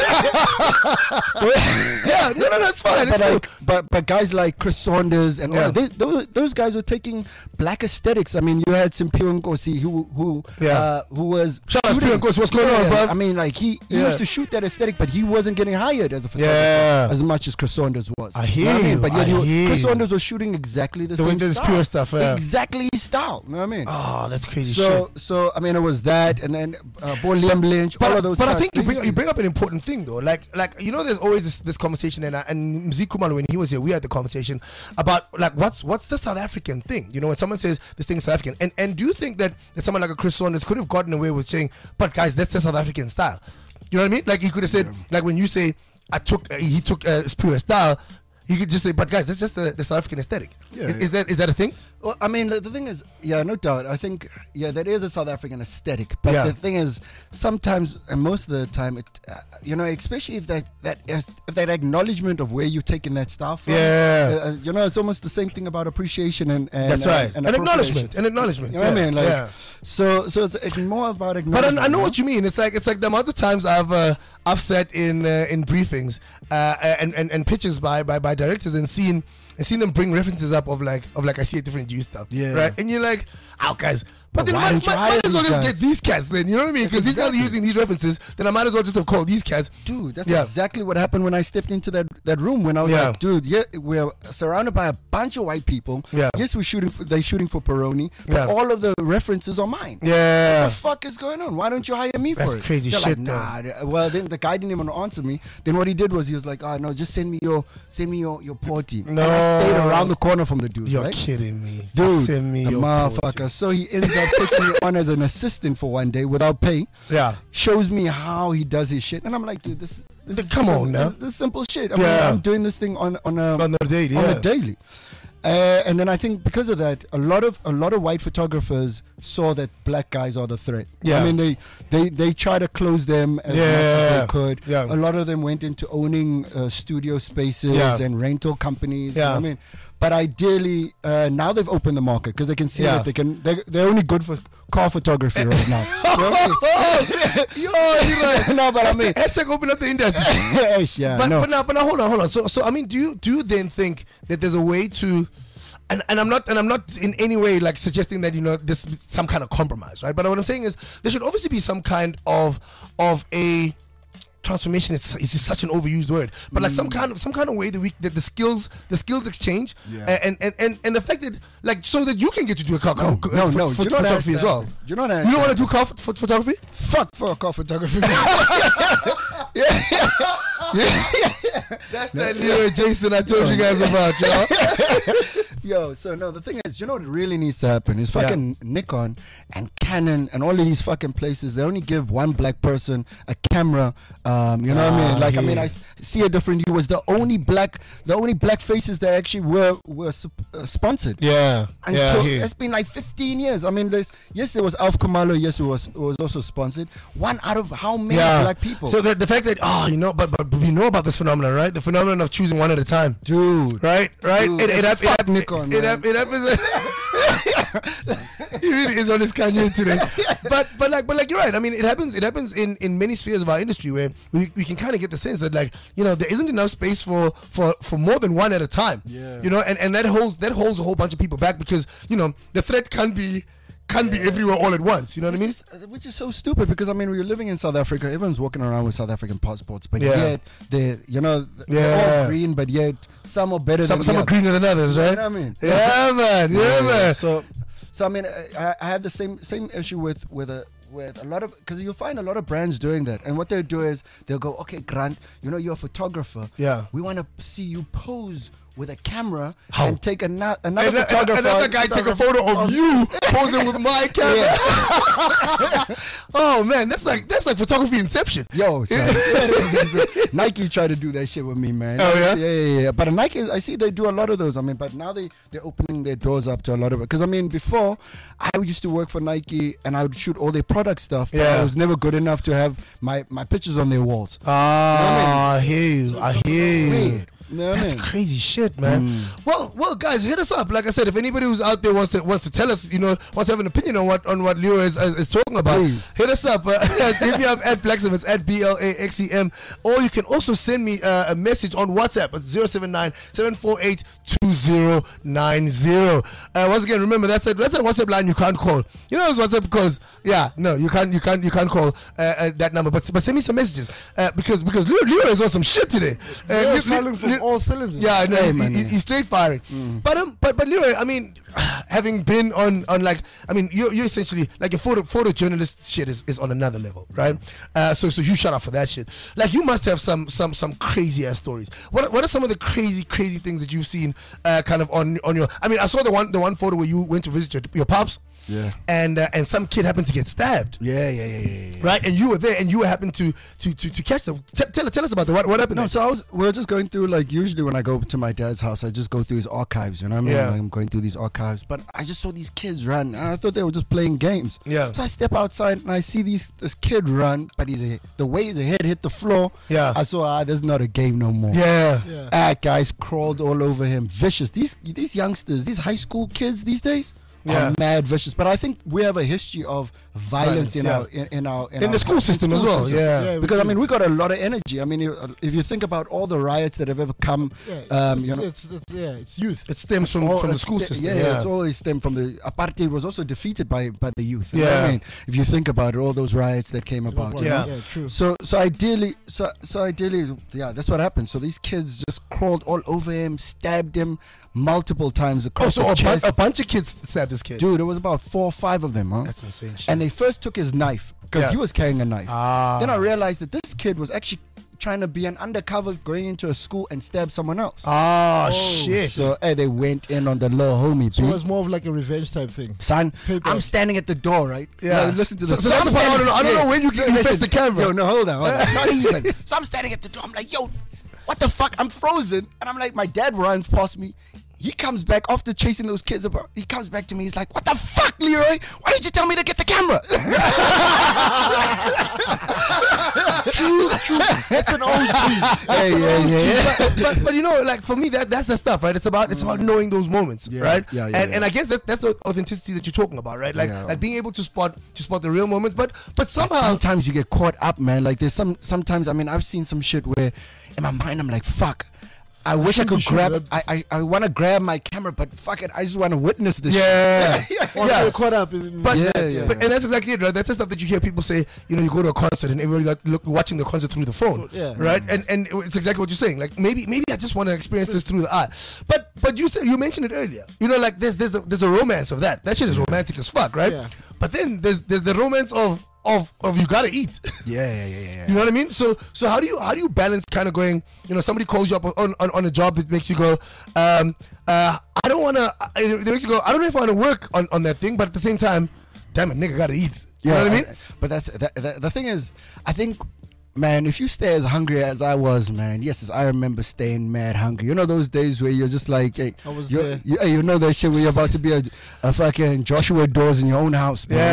Yeah, no, no, that's fine. It's but, cool. like, but but guys like Chris Saunders and Yeah. all, they, those, those guys were taking black aesthetics. I mean, you had Simpiwe Nkosi who who Yeah. uh, who was Shout out to shooting- Simpiwe Nkosi, what's going on, Yeah, bruv? I mean, like he, he Yeah. used to shoot that aesthetic, but he wasn't getting hired as a photographer Yeah. as much as Chris Saunders was. I You know what hear I mean? you, But yet I he was- hear Chris you. Saunders was shooting exactly the The way same this style. pure stuff, yeah. Exactly his style. You know what I mean? Oh, that's crazy So shit. so I mean, it was that, and then uh, Bo Liam Lynch, all But, of those. but I guys, think you they bring used you to- bring up an important thing though. Like like you know, there's always this, this conversation, and I, and Mzee Khumalo, when he was here, we had the conversation about like what's what's the South African thing. You know, when someone says this thing is South African, and and do you think that, that someone like a Chris Saunders could have gotten away with saying, but guys, that's the South African style. You know what I mean? Like he could have said, like when you say I took uh, he took uh, pure style. You could just say, but guys, that's just the, the South African aesthetic. Yeah, is, yeah. is that is that a thing? Well, I mean, the, the thing is, yeah, no doubt. I think, yeah, that is a South African aesthetic. But Yeah. the thing is, sometimes, and most of the time, it, uh, you know, especially if that that if that acknowledgement of where you're taking that style from. Yeah. Uh, you know, it's almost the same thing about appreciation and, and That's right. And, An appropriation. acknowledgement. An acknowledgement. You know what I yeah, mean? Like, yeah. so, so it's, it's more about But acknowledgement. I, I know yeah? what you mean. It's like it's like the amount of times I've uh, I've sat in uh, in briefings uh, and, and and pitches by, by by directors and seen and seen them bring references up of like of like I see a different you stuff. Yeah. Right. And you're like, oh guys. But But then why might, don't you might, hire might as well these just guys? get these cats then. You know what I mean? Because these guys are Exactly. using these references. Then I might as well just have called these cats. Dude, that's Yeah. exactly what happened when I stepped into that, that room. When I was Yeah. like, dude, yeah, we're surrounded by a bunch of white people. Yeah. Yes, we're shooting. For, they're shooting for Peroni, but Yeah. all of the references are mine. Yeah. What the fuck is going on? Why don't you hire me That's for it? crazy They're shit, Like, nah. th- Well, then the guy didn't even answer me. Then what he did was he was like, oh no, just send me your send me your your porty. No. And I stayed around the corner from the dude. You're right? kidding me. Dude, Send me the your motherfucker. portrait. So he ends up taking me on as an assistant for one day without pay. Yeah. Shows me how he does his shit, and I'm like, dude, this, this is Come sim- on now. this, this is simple shit. I mean, Yeah. I'm doing this thing on on a On the daily, on yeah. a daily. Uh, and then I think because of that, a lot of a lot of white photographers saw that black guys are the threat. Yeah. I mean, they they they try to close them as much as Yeah. they could. Yeah. A lot of them went into owning uh, studio spaces Yeah. and rental companies. Yeah. You know what I mean, but ideally, uh, now they've opened the market because they can see Yeah. that they can. They they're only good for car photography right now. You know what I mean? Yo, you're right. No, but I mean, Hashtag open up the industry. yeah, but no. but now but now hold on hold on. So so I mean, do you do you then think that there's a way to, and, and I'm not and I'm not in any way like suggesting that you know this is some kind of compromise, right? But what I'm saying is there should obviously be some kind of of a transformation. It's, it's just such an overused word, but like some kind of some kind of way that we that the skills the skills exchange, Yeah. and, and and and the fact that like so that you can get to do a car No, co- no, pho- no. pho- Do you not photography as well. understand? Do you not You don't want to understand? do car ph- photography? Fuck for car photography. That's that Leroy Jason I told you guys about, y'all. Yo, so no, the thing is, you know what really needs to happen is fucking Nikon and Canon and all of these fucking places. They only give one black person a camera. Um, you know what I Ah, mean? Like, I yeah. mean, I s- see a different. You was the only black, the only black faces that actually were were sup- uh, sponsored. Yeah, Until yeah, it's been like fifteen years. I mean, there's yes, there was Alf Khumalo. Yes, it was it was also sponsored. One out of how many black people? So the, the fact that oh you know but but we know about this phenomenon, right? The phenomenon of choosing one at a time, dude, right? Right? Dude, it it, hap- it, fuck hap- Nikon, it, man. hap- it happens. He really is on his Kanye today. But but like but like you're right. I mean, it happens. It happens in, in many spheres of our industry where we, we can kind of get the sense that like you know there isn't enough space for, for, for more than one at a time. Yeah. You know, and, and that holds that holds a whole bunch of people back because you know the threat can't be can't be everywhere all at once. You know what I mean? Which is, uh, which is so stupid because I mean we're living in South Africa. Everyone's walking around with South African passports, but Yeah. yet they, you know, they're Yeah. all green, but yet some are better Some than some the are other. greener than others, You know right? what I mean? Yeah, man. Yeah, man. So, so I mean, I, I have the same same issue with with a. With a lot of, because you'll find a lot of brands doing that, and what they'll do is they'll go, okay, Grant, you know, you're a photographer. Yeah. We want to see you pose with a camera How? and take ano- another And photographer. another guy take a photo of you posing with my camera. Oh man, that's like that's like photography inception. Yo, son. Nike tried to do that shit with me, man. Oh, yeah? yeah, yeah, yeah. But Nike, I see they do a lot of those. I mean, but now they they're opening their doors up to a lot of it. Because I mean, before I used to work for Nike and I would shoot all their product stuff. But Yeah. I was never good enough to have my my pictures on their walls. Ah, I hear you. I hear you. Weird. You know what I That's mean? crazy shit, man. Mm. Well, well, guys, hit us up. Like I said, if anybody who's out there wants to wants to tell us, you know, wants to have an opinion on what on what Leroy is, is, is talking about, Please. hit us up. Uh, hit me up at Blaxem. It's at B L A X E M. Or you can also send me uh, a message on WhatsApp at zero seven nine, seven four eight, two zero nine zero. Uh, once again, remember that's a that's a WhatsApp line you can't call. You know those WhatsApp calls? Yeah, no, you can't you can't you can't call uh, uh, that number. But but send me some messages uh, because because Leroy, Leroy is on some shit today. Uh, Leroy's Le- firing from Le- all cylinders. Yeah, no, Hey, he- man, he- yeah. he's straight firing. But um, but but Leroy, I mean, having been on on like, I mean, you you essentially like your photo photojournalist shit is, is on another level, right? Uh, so so you shut up for that shit. Like you must have some some some crazy ass stories. What what are some of the crazy crazy things that you've seen, uh, kind of on on your? I mean, I saw the one the one photo where you went to visit your, your pops. Yeah. And uh, and some kid happened to get stabbed. Yeah, yeah, yeah, yeah, yeah. Right, and you were there, and you happened to to to, to catch them. T- tell tell us about that. What what happened? No, there? so I was. We are just going through, like, usually when I go to my dad's house, I just go through his archives. You know what I mean? Yeah. Like, I'm going through these archives, but I just saw these kids run, and I thought they were just playing games. Yeah. So I step outside and I see these this kid run, but he's a, the way his head hit the floor. Yeah. I saw ah, there's not a game no more. Yeah. Yeah. Ah, guys crawled all over him, vicious. These these youngsters, these high school kids these days. Yeah. Are mad vicious, but I think we have a history of violence, Violence, in, yeah. our, in, in our in In our the school system as well, yeah. Yeah, we because I do. mean we got a lot of energy. I mean, if, if you think about all the riots that have ever come, Yeah, it's, um, it's, you know, it's, it's, yeah, it's youth. It stems from, all from the it's school sta- system. Yeah, Yeah, it's always stemmed from the apartheid was also defeated by by the youth. You know Yeah. what I mean, if you think about it, all those riots that came about. you Yeah. know? yeah, true. So so ideally, so so ideally, yeah, that's what happened. So these kids just crawled all over him, stabbed him multiple times Oh, across so the a, bu- chest. a bunch of kids stabbed this kid. Dude, there was about four or five of them, huh? That's insane shit. And they first took his knife because Yeah. he was carrying a knife. ah. Then I realized that this kid was actually trying to be an undercover, going into a school and stab someone else. Ah, shit. So hey, they went in on the little homie. So B. it was more of like a revenge type thing. Son, Payback. I'm standing at the door, right? Yeah. Now, listen to So- this. so that's I'm the part I don't standing- know. I don't know when you can- you listen. face the camera. Yo, no, hold on, hold on. Not even. So I'm standing at the door. I'm like, yo, what the fuck? I'm frozen. And I'm like, my dad runs past me. He comes back after chasing those kids about. He comes back to me. He's like, what the fuck, Leroy? Why did you tell me to get the camera? True, true. That's an O G. Hey, yeah, yeah. but, but but you know, like for me, that that's the stuff, right? It's about it's about knowing those moments, Yeah, right? yeah, yeah, and yeah. and I guess that that's the authenticity that you're talking about, right? Like Yeah. like being able to spot to spot the real moments, but but somehow Sometimes you get caught up, man. Like there's some. Sometimes I mean, I've seen some shit where, in my mind, I'm like, fuck. I wish I think you could should grab. grab- I I, I want to grab my camera, but fuck it, I just want to witness this. yeah, Or yeah. you're caught up in. But, Yeah, but yeah. and that's exactly it, right? That's the stuff that you hear people say. You know, you go to a concert and everybody got look, watching the concert through the phone, Yeah. right? And and it's exactly what you're saying. Like maybe maybe I just want to experience this through the eye. But but you said you mentioned it earlier. You know, like there's there's a, there's a romance of that. That shit is romantic as fuck, right? Yeah. But then there's there's the romance of of of you gotta eat. Yeah, yeah, yeah, yeah. You know what I mean? So so how do you how do you balance kind of going, you know, somebody calls you up on, on, on a job that makes you go, um, uh, I don't want to, it makes you go, I don't know if I want to work on, on that thing, but at the same time, damn it, nigga gotta eat. You know what I mean? But that's that, that, the thing is, I think, man, if you stay as hungry as I was, man, yes, I remember staying mad hungry. You know those days where you're just like, hey, I was you're- there. You, hey, you know that shit where you're about to be a, a fucking Joshua Doors in your own house, man.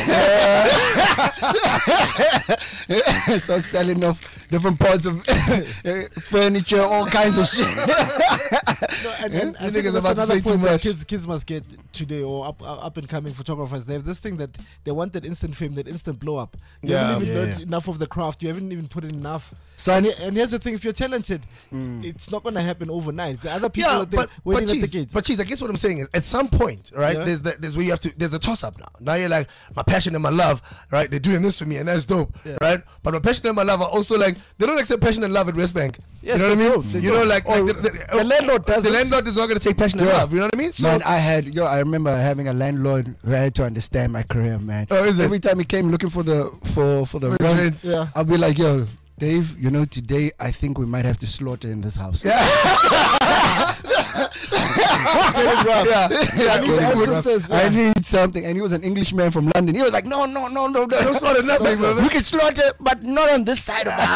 Yeah. Start selling off different parts of furniture, all kinds of shit. No, and, and I You think niggas that's about to another say too point that much. kids kids must get today, or up up and coming photographers. They have this thing that they want that instant fame, that instant blow up. You Yeah. haven't even Yeah, learned yeah. enough of the craft. You haven't even put in enough. Son, And, and here's the thing: if you're talented, it's not gonna happen overnight. The other people Yeah, are there but but waiting at the cheese, gates. but cheese. I guess what I'm saying is, at some point, right? Yeah. There's the, there's where you have to. There's a toss up now. Now you're like, my passion and my love, right? They're doing this for me, and that's dope, Yeah. right? But my passion and my love are also like, they don't accept passion and love at West Bank. Yes, you know what I they mean? don't, they you know, don't. like, Or like the, the, the landlord The doesn't. landlord is not going to take passion and Yeah. love. You know what I mean? So man, I had yo. I remember having a landlord who had to understand my career, man. Oh, is it? Every time he came looking for the for for the For the rent, rent. Yeah. I'll be like, yo, Dave, you know, today I think we might have to slaughter in this house. yeah. Yeah, yeah. I need Get it the rough. sisters. I Yeah. need something. And he was an Englishman from London. He was like, no, no, no, no, no. Don't slaughter nothing, brother. We can slaughter, but not on this side of the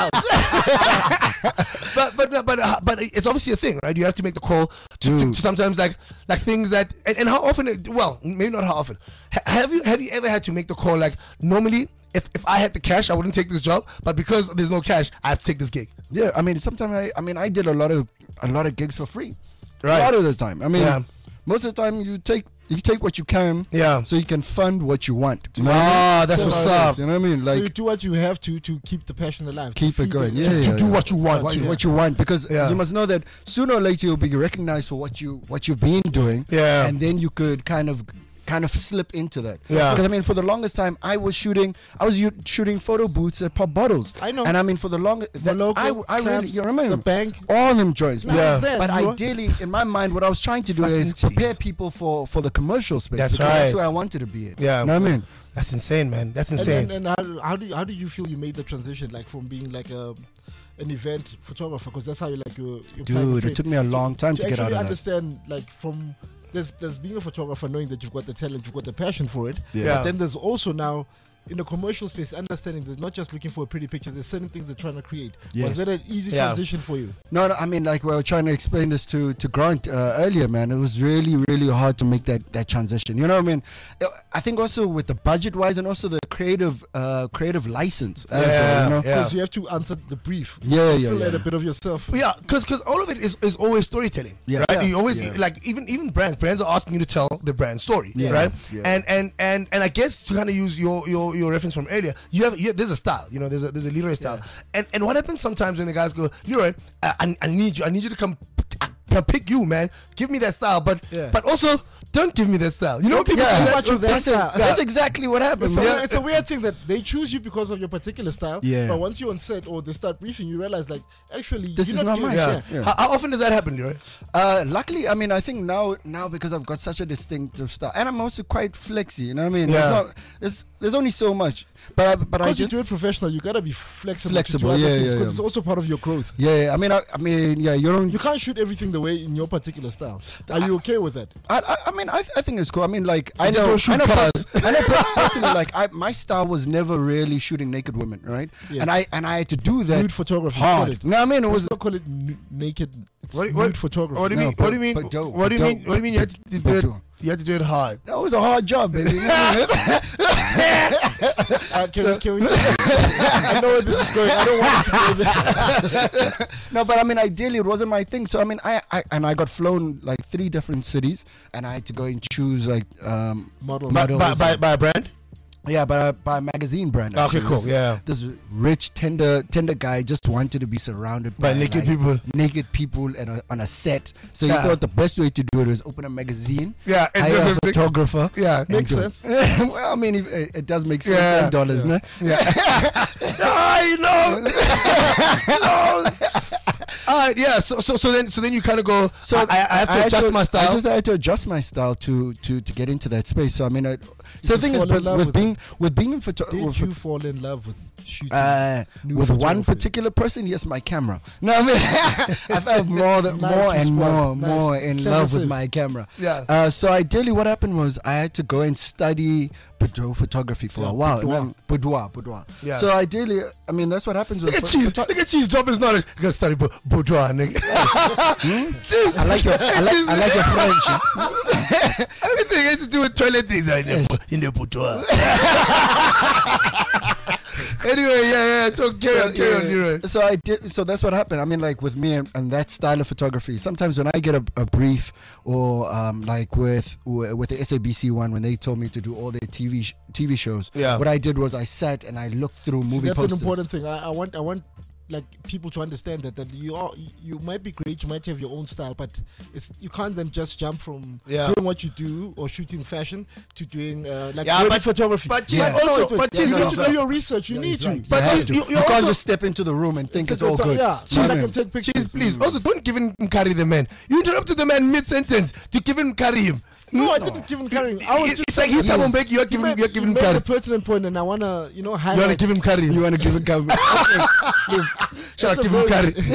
house. but but but uh, but it's obviously a thing, right? You have to make the call to, to, Dude. to sometimes like like things that and, and how often? It, well, maybe not how often. Ha- have you have you ever had to make the call like normally? If, if I had the cash, I wouldn't take this job. But because there's no cash, I have to take this gig. Yeah, I mean, sometimes I, I mean, I did a lot of a lot of gigs for free. Right. A lot of the time. I mean, Yeah. most of the time you take you take what you can. Yeah. So you can fund what you want. You know what I mean? Ah, that's So what's how it up. is, You know what I mean? So you Like do what you have to to keep the passion alive. to keep it feed going. the- Yeah, to yeah, do yeah. what you want. What, to. what you want, because Yeah. you must know that sooner or later you'll be recognized for what you what you've been doing. Yeah. And then you could kind of kind of slip into that. Yeah. Because I mean, for the longest time, I was shooting I was u- shooting photo booths at pop bottles. I know. And I mean, for the longest, Moloko, I, I really, Clamps, you remember the bank. all them joints. man. Yeah. There, But you know? ideally, in my mind, what I was trying to do is Fucking prepare jeez. people for for the commercial space. That's because right. That's where I wanted to be in. Yeah. You know what I mean? That's insane, man. That's And, insane. and, and how, how do you, how do you feel you made the transition, like from being like a an event photographer, because that's how you like you. Dude, it took me a long time to, to get out actually of that. understand, like from there's there's being a photographer, knowing that you've got the talent, you've got the passion for it. Yeah. Yeah. But then there's also now in the commercial space, understanding that not just looking for a pretty picture, there's certain things they're trying to create. Yes. Was that an easy Yeah. transition for you? No, no, I mean, like we were trying to explain this to to Grant uh, earlier, man. It was really, really hard to make that that transition. You know what I mean? I think also with the budget wise and also the creative uh, creative license. as well, Yeah, you know? yeah. Because you have to answer the brief. Yeah, You yeah, still yeah. add a bit of yourself. Yeah, because because all of it is, is always storytelling, Yeah. right? Yeah. You always Yeah. like even even brands brands are asking you to tell the brand story, Yeah. right? Yeah. And and and and I guess to kind of use your your your reference from earlier, you have, you have there's a style, you know, there's a there's a Leroy style, and and what happens sometimes when the guys go, Leroy, I, I, I need you, I need you to come. I pick you, man. Give me that style, but Yeah. but also don't give me that style. You know, people Yeah. say Too that- much of that That's, a- style. that's exactly what happened. It's a, man. weird, it's a weird thing that they choose you because of your particular style. Yeah. But once you're on set or they start briefing, you realize like actually This you're is not giving- mine. Yeah. Yeah. How, how often does that happen, Leroy? Uh, luckily, I mean, I think now, now because I've got such a distinctive style, and I'm also quite flexy. You know what I mean? Yeah. There's, not, there's, there's only so much, but I, but I Because you did, do it professional, you gotta be flexible. Flexible, to do other yeah, things, yeah, 'cause yeah. it's also part of your growth. yeah, yeah. I mean, I, I mean, yeah. You don't. You can't shoot everything the way in your particular style. Are you okay with that? I, I, I mean, I, I think it's cool. I mean, like, I just know, don't shoot I know, cars. pers- I know per- personally, like, I, my style was never really shooting naked women, right? Yes. And I and I had to do that Nude photography. hard. Call it. No, I mean, it Let's was not call it n- naked. It's What do you- nude what- photography. What do you No, mean? but- what do you mean? but don't- what do you but mean? don't- What do you mean? You had to do but it. don't. You had to do it hard. that was a hard job, baby. You know what I mean? Uh, can, we, can we? I know where this is going. I don't want it to go there. No, but I mean, ideally, it wasn't my thing. So I mean, I, I and I got flown like three different cities, and I had to go and choose like um, Models. By, models. by, by, by a brand? yeah, by a, by a magazine brand. Okay, actually. cool, This- yeah. This rich, tender, tender guy just wanted to be surrounded By by, naked like, people. naked people and a, on a set. So he Yeah. thought the best way to do it was open a magazine, Yeah, it hire doesn't a make- photographer. Yeah, and Makes do it. sense. Well, I mean, if- it, it does make sense Yeah, in dollars, yeah. no? yeah. I know. no. All right, yeah. So, so, so then, so then you kind of go. So I, I have to had adjust my I style. just had to adjust my style to to to get into that space. So I mean, I, so the you thing is, fall in with, love with with being with being in photo, Did with you phot- fall in love with shooting? uh, nude with one photography? particular person, yes, my camera. No, I mean, I felt more than, Nice more and response, more nice. more in Clever love with save. my camera. Yeah. Uh, so ideally, what happened was I had to go and study boudoir photography for Yeah, a while. boudoir. And then- Boudoir, boudoir. Yeah. So ideally, I mean, that's what happens with Look at pho- cheese. photo- Look at cheese. Drop his knowledge. You gotta study bou- boudoir, nigga. Jeez. I like your I like I like your French. Everything has to do with toilet things in the, in the boudoir. Anyway, yeah, yeah. So carry on, carry on, Leroy. So I did. So that's what happened. I mean, like with me and, and that style of photography. Sometimes when I get a, a brief, or um, like with with the S A B C one, when they told me to do all their T V sh- T V shows, Yeah. what I did was I sat and I looked through See, movie that's posters. an important thing. I, I want, I want, like people to understand that that you are, you might be great, you might have your own style, but it's you can't then just jump from Yeah. doing what you do or shooting fashion to doing uh, like Yeah, wedding but- photography. but yeah. Chief, also- wait, wait. but you Chief, need you to also- do your research. You need to. Right. But You have you- to. you- You you can't also- just step into the room and think it's Because all the- good. Yeah, You so know I what I can mean? take pictures. Cheese, please. Also, don't give him carry the man. You interrupted the man mid sentence to give him carry him. No, I didn't give him curry. I was It's just like he's saying- Thabo Mbeki, you're You giving made- you're giving you him made curry. a pertinent point, and I wanna, you know, You want to highlight. give him curry. You want to give him curry? Shut That's up, a give him very- curry.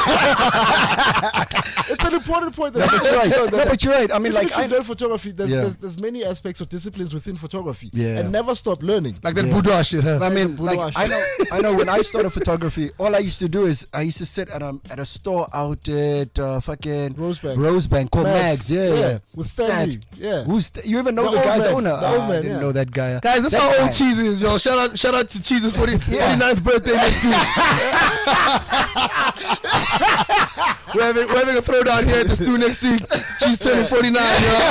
It's an important point. That No, but you're right. that- No, but you're right. I mean, even like, if you've I- learned photography, there's, Yeah. there's there's many aspects of disciplines within photography, Yeah. and never stop learning. Like that Yeah. boudoir shit, huh? I mean, Boudoir like, shit. I know, I know. When I started photography, all I used to do is I used to sit at a at a store out at uh, fucking Rosebank. Rosebank called Mags, Mags. Yeah, yeah, yeah. with Stanley, yeah. Who's th- you even know The the, old guy's man, owner? the Ah, old I man, didn't yeah. know that guy. Guys, that's That how guy. old Cheese is, yo. Shout out, shout out to Cheese's forty, forty-ninth birthday next week. we're, having, we're having a throwdown here at the stew next week. Cheese turning forty-nine, yo.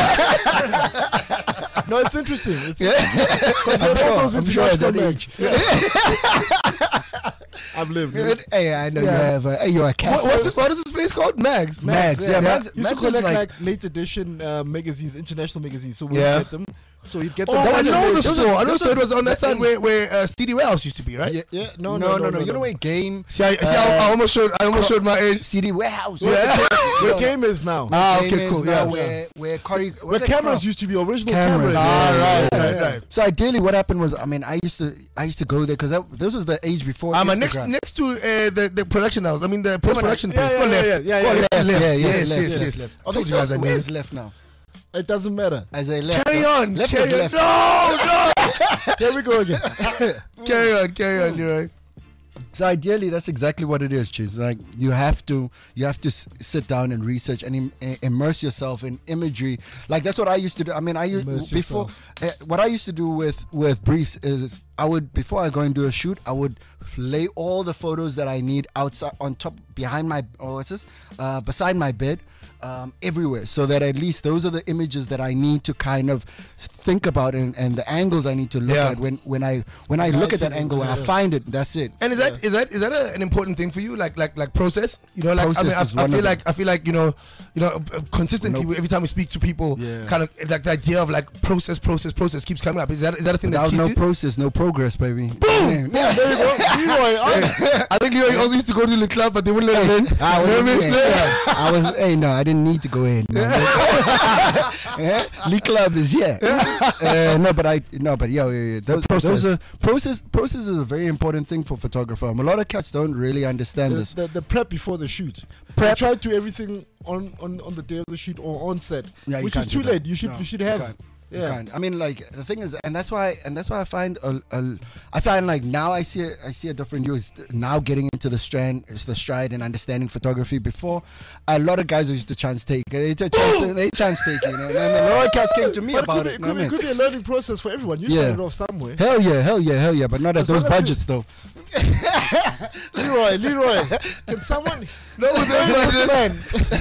No, it's interesting. It's I'm all sure, those I'm sure at international that men. age. I've lived. Good. Hey, I know you Yeah. have. A, hey, you're a cat. What, what's this? What is this place called? Mags. Mags, yeah, Mags- Used to Mags is collect like, like- late edition uh, magazines, international magazines. So we Yeah. would get them. So you'd get Oh, them. I from know the the- store. I know the those store. It was on that the side thing. where where uh, C D Warehouse used to be, right? Yeah. Yeah, No, no, no, no, You know where game? See, I, see, I, I almost showed. I almost showed my age. C D warehouse. Yeah. Where game is now. Ah, Game okay, is cool. now Yeah. Where where Corey, Where cameras used to be, original Cameras, cameras. yeah, Ah, right, yeah, right, yeah. right. So ideally, what happened was, I mean, I used to, I used to go there because this was the age before Um, Instagram. next next to uh, the the production house. I mean the post production Yeah, place. yeah, Go yeah, left. yeah, yeah, Go yeah, left. yeah, left. yeah, Yes, left, yes, yes, yes. left. I told you guys I knew Where's this. left now? It doesn't matter. As I left. Carry on. Left Carry is on. left. No, no. There we go again. Carry on. Carry on. You're right. So ideally, that's exactly what it is, Chiz. Like you have to, you have to s- sit down and research and Im- i- immerse yourself in imagery. Like that's what I used to do. I mean, I used Immerse before. Uh, what I used to do with with briefs is, is I would before I go and do a shoot, I would lay all the photos that I need outside on top, behind my, or what's this, uh, beside my bed, um, everywhere, so that at least those are the images that I need to kind of think about and, and the angles I need to look Yeah. at when when I when I look at that Right, angle, when I yeah. find it, that's it. And is that is that is that a, an important thing for you? Like like like process? You know, like I Process mean, I, is I one feel of like I feel like you know, you know, uh, consistently Nope. every time we speak to people, Yeah. kind of like the idea of like process, process, process keeps coming up. Is that is that a thing that's Without key no to you? process, no progress, baby. Boom! Yeah, there you go. Leroy, I, I think Leroy also used to go to the club, but they wouldn't let him in. I You know what I was, mean? yeah, I was, hey, no, I didn't need to go in. man. yeah? League club is here. Uh, no, but I, no, but yo, yeah, yeah, those, process. those are process. Process is a very important thing for photographer. Um, a lot of cats don't really understand the, this. the, the prep before the shoot. Prep. I try to do everything on, on, on the day of the shoot or on set, Yeah, you which is can't do too that. late. You should No, you should you have. can't. You Yeah. can't. I mean, like the thing is, and that's why, and that's why I find, a, a, I find like now I see, a, I see a different view. Is now getting into the strand, is the stride and understanding photography. Before, a lot of guys used to chance take. They took chance, they chance take. You know, and a lot of cats came to me But about it it. could, you be, know it, what I could, be, mean? it could be a learning process for everyone. You Yeah. started off somewhere. Hell yeah, hell yeah, hell yeah, but not at As those long as budgets though. Leroy, Leroy, can someone No, with this man?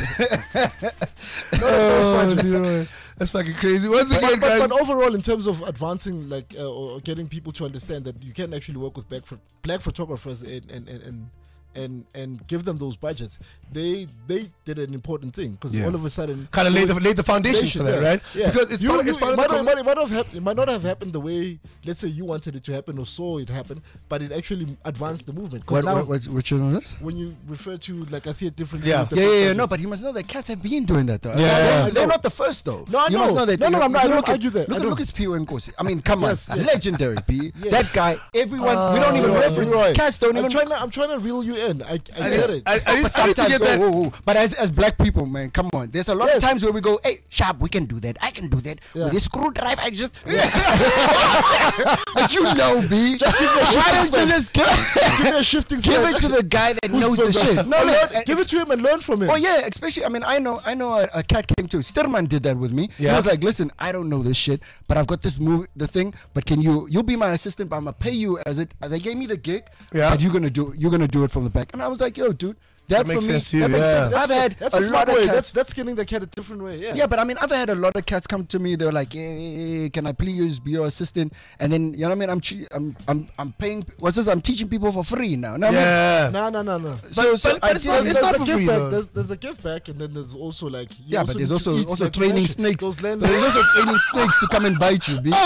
No, those Oh, budgets. Leroy. That's fucking crazy. Once But, again, but, guys. but overall, in terms of advancing, like, uh, or getting people to understand that you can actually work with black, pho- black photographers and and, and, and and and give them those budgets, they they did an important thing because Yeah. all of a sudden Kind of laid the laid the foundation for that, yeah. right? Yeah. Because it's You- part, of- you- it's part it, of the might, con- not- it, might, it might have hap- it might not have happened the way, let's say, you wanted it to happen or saw it happen, but it actually advanced the movement. Because What, now, what, what's, which one is this? when you refer to, like, I see it differently. Yeah. with Yeah, different yeah, yeah, no, budgets. but you must know that cats have been doing that though. Yeah. They're, I they're know. not the first though. No, I you must know. know that. No, no, you I'm not- I you don't look at- argue that. Look I at don't. Lucas P O Nkosi. I mean, come Yes, on, yes. legendary B. Yes. That guy, everyone, we don't even Leroy, reference. Leroy. Cats don't I'm even. trying, to, I'm trying to reel you in. I, I, I, get it. I, I, need, But I need to sometimes, get that. whoa, whoa, whoa. But as as black people, man, come on. There's a lot of Yes. times where we go, hey, sharp, we can do that. I can do that. Yeah. With a screwdriver, I just. But you know, B. Just give it. Why don't you just give, Give me a shifting give spell. it to the guy that Who's knows the the- shit? No, Oh, no. learn- give it to him and learn from him. Oh yeah, especially I mean I know I know a, a cat came too. Sterman did that with me. Yeah. He was like, listen, I don't know this shit, but I've got this move, the thing. But can you you'll be my assistant, but I'm gonna pay you as it. They gave me the gig. Yeah. But you're gonna do you're gonna do it from the back. And I was like, yo, dude, that, That makes for me, sense to you, that makes yeah. sense. I've had that's a a lot smart of way. cats. That's that's getting the cat a different way. Yeah. Yeah, but I mean, I've had a lot of cats come to me. They were like, "Hey, can I please be your assistant?" And then you know what I mean. I'm che- I'm I'm I'm paying. What's this? I'm teaching people for free now. Know what I mean? Yeah. No, no, no, no. So, so but- but it's I not- did- it's not the for give free, back. though. There's, there's a give back, and then there's also like you Yeah, but there's need also to eat also like training like snakes. Those land There's also training snakes to come and bite you, B.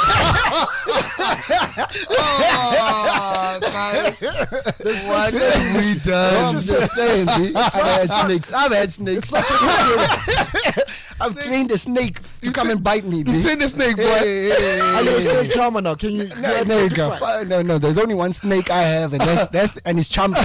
Oh, guys. What have we I'm done? just saying, B. I've had snakes. I've had snakes. I've trained a snake to come and bite me. You trained a snake, boy. Hey, hey, hey, Are you a snake charmer now? Can you? No, no, you go. no, no. There's only one snake I have, and that's that's and it's Champa.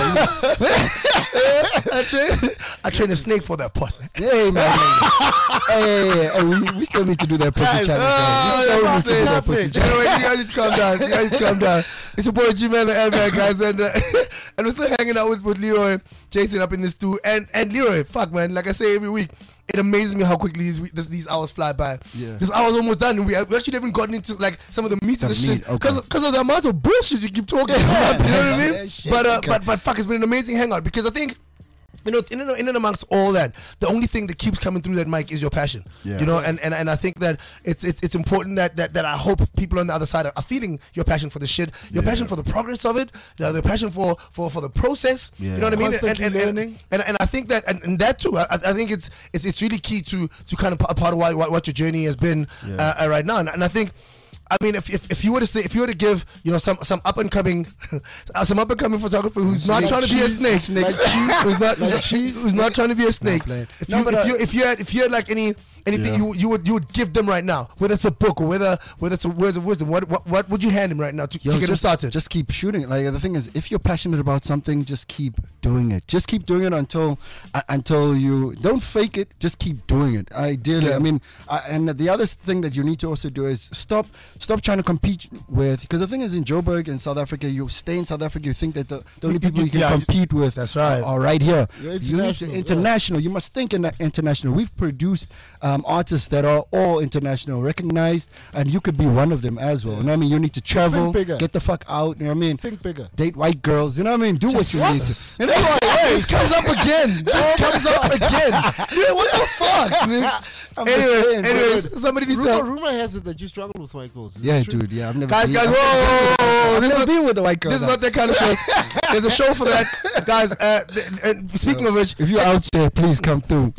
I train, I train a snake for that pussy. Hey man, hey, hey, hey, hey, we, we still need to do that pussy Guys, challenge. oh, guys. We still yeah, need to do that yeah, pussy yeah. challenge. Anyway, you guys need to calm down. You guys need to calm down. It's your boy G-Man the Ad-Man, guys, and uh, and we're still hanging out with, with Leroy, Jason up in this too, and and Leroy, fuck man, like I say every week, it amazes me how quickly these this, these hours fly by. Yeah. This hour's almost done, and we, we actually haven't gotten into like some of the meat of the meat, shit okay. because because of the amount of bullshit you keep talking about. You know what I mean? Yeah, shit, but uh, okay. but but fuck, it's been an amazing hangout because I think. You know, in and, in and amongst all that, the only thing that keeps coming through that mic is your passion. Yeah. You know, and, and, and I think that it's it's it's important that, that, that I hope people on the other side are, are feeling your passion for the shit, your Yeah. passion for the progress of it, the, the passion for, for, for the process. Yeah. You know what I mean? And, Constantly and, and, learning. and, and I think that and, and that too. I, I think it's it's it's really key to to kind of a part of why, what, what your journey has been Yeah. uh, uh, right now. And, and I think. I mean, if, if if you were to say, if you were to give, you know, some some up and coming, some up and coming photographer who's not Like trying to be a cheese, snake, snake. like cheese, who's not Like who's, cheese. who's not trying to be a snake. playing. If No, you but, if uh, you if you had if you had like any anything Yeah. you you would you would give them right now, whether it's a book or whether whether it's a words of wisdom, what what, what would you hand him right now to, Yo, to get him just, started? Just keep shooting. Like the thing is, if you're passionate about something, just keep doing it. Just keep doing it until uh, until you don't fake it. Just keep doing it. Ideally, Yeah. I mean, uh, and the other thing that you need to also do is stop stop trying to compete with. Because the thing is, in Joburg in South Africa, you stay in South Africa, you think that the, the only You- people you- you can yeah, compete with that's right. are right here. You're You need to international, yeah. international. You must think in international. We've produced um, artists that are all international, recognized, and you could be one of them as well. You know what I mean? You need to travel, bigger. get the fuck out. You know what I mean? Think bigger. Date white girls. You know what I mean? Do what you need to. You know what? This comes up again. This comes up again. Dude, what the fuck? I'm Anyway, just saying, bro. anyways, somebody needs Rumor, to. rumor has it that you struggle with white girls. Is Yeah, it true? dude. Yeah, I've never. Guys, been, guys, I've whoa! I've This is never not, been with a white girl. this is though. not that kind of show. There's a show for that, guys. Uh, th- and speaking of which, If you're out there, please come through.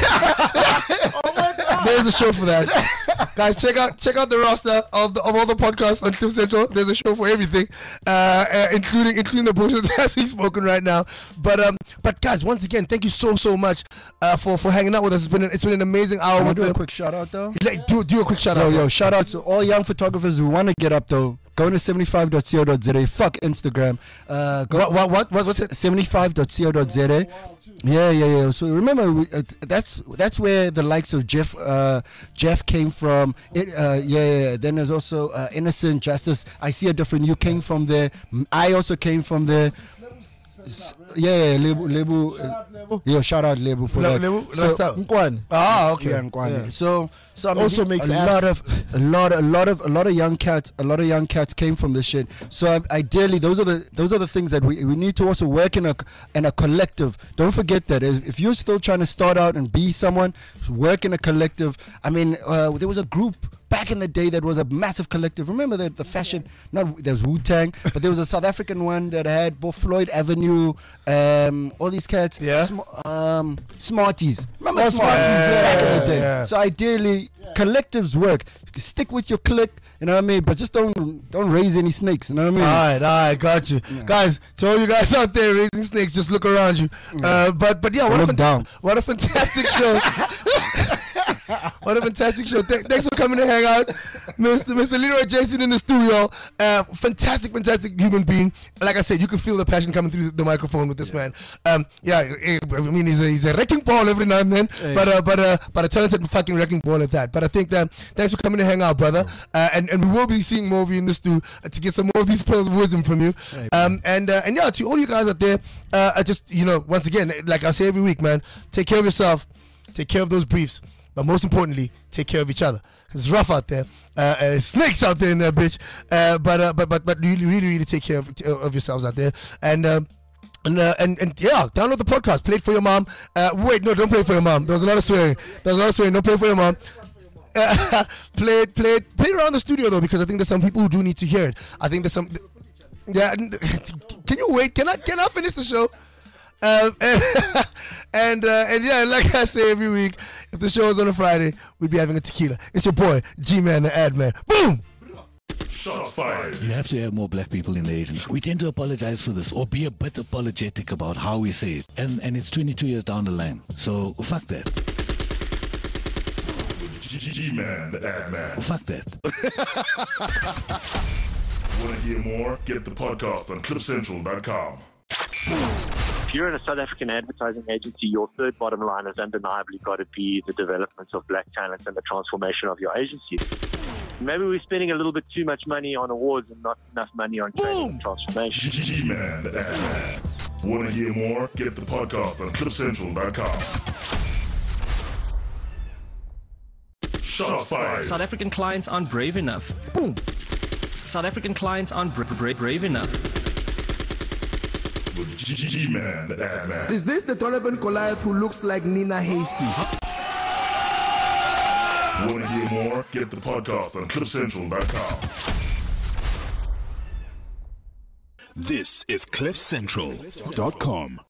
there's a show for that. Guys, check out check out the roster of the, of all the podcasts on Cliff Central. There's a show for everything, uh, uh, including including the bullshit that's being spoken right now. But um, but guys, once again, thank you so so much uh, for for hanging out with us. It's been an, it's been an amazing hour. Can I With do a the, quick shout out though? like, do do a quick shout Yo, out. yo, shout out to all young photographers who want to get up though. Go to seventy-five dot co dot za. Fuck Instagram. Uh, go What what what what- what's it? seventy-five dot co dot za. Yeah, yeah, yeah. So remember, we, uh, that's that's where the likes of Jeff uh, Jeff came from. It, uh, yeah, yeah, yeah. Then there's also uh, Innocent Justice. I see a different. You came from there. M- I also came from there. S- Yeah, yeah, Lebu, Lebu. Uh, yeah, shout out Lebu for Le- that. Lebu, So- Rasta. Nkwan. Ah, okay. Yeah, Nkwane. Yeah. So, so I mean, Also a makes lot abs. of, a lot, a lot of, a lot of young cats, a lot of young cats came from this shit. So um, ideally, those are the, those are the things that we, we need to also work in a, in a collective. Don't forget that if, if you're still trying to start out and be someone, work in a collective. I mean, uh, there was a group back in the day that was a massive collective. Remember the the fashion? Not there was Wu Tang, but there was a South African one that had both Floyd Avenue, um, all these cats. Yeah. Sm- um, Smarties. Remember Oh, Smarties yeah, back in the yeah, day. yeah. So ideally, collectives work. You can stick with your clique. You know what I mean? But just don't don't raise any snakes. You know what I mean? All right, all right, got you, guys. To all you guys out there raising snakes, just look around you. Uh, but but yeah, what a, Look fan- down. what a fantastic show! What a fantastic show! Th- thanks for coming to hang out, Mister Mister Leroy Jason in the studio. Uh, fantastic, fantastic human being. Like I said, you can feel the passion coming through the microphone with this man. Um, yeah, eh, I mean he's a, he's a wrecking ball every now and then, but uh, but uh, but a talented fucking wrecking ball at that. But I think that thanks for coming to hang out, brother. Uh, and and we will be seeing more of you in the stew uh, to get some more of these pearls of wisdom from you. Um, and uh, and yeah, to all you guys out there, uh, I just you know once again, like I say every week, man, take care of yourself, take care of those briefs. But most importantly, take care of each other. It's rough out there. Uh, uh, snakes out there in there, bitch. Uh, but uh, but but but really, really, really take care of, of yourselves out there. And um, and, uh, and and yeah, download the podcast. Play it for your mom. Uh, wait, no, don't play it for your mom. There was a lot of swearing. There was a lot of swearing. Don't play it for your mom. Uh, play it, play it, play it around the studio though, because I think there's some people who do need to hear it. I think there's some. Yeah, can you wait? Can I can I finish the show? Um, and and, uh, and yeah, like I say every week, if the show is on a Friday, we'd be having a tequila. It's your boy G-Man the Ad Man. Boom. Shots fired. You have to have more black people in the agency. We tend to apologize for this or be a bit apologetic about how we say it. And and it's twenty-two years down the line. So fuck that. G-Man, the ad man. Fuck that. Want to hear more? Get the podcast on cliff central dot com. If you're in a South African advertising agency, your third bottom line has undeniably got to be the development of black talent and the transformation of your agency. Maybe we're spending a little bit too much money on awards and not enough money on training and transformation. G-Man, the ad man. Want to hear more? Get the podcast on cliff central dot com. Shots fired. South African clients aren't brave enough. Boom. South African clients aren't bra- bra- brave enough. With G-Man, the ad man. Is this the Donovan Goliath who looks like Nina Hasty? Want to hear more? Get the podcast on cliff central dot com. This is cliff central dot com.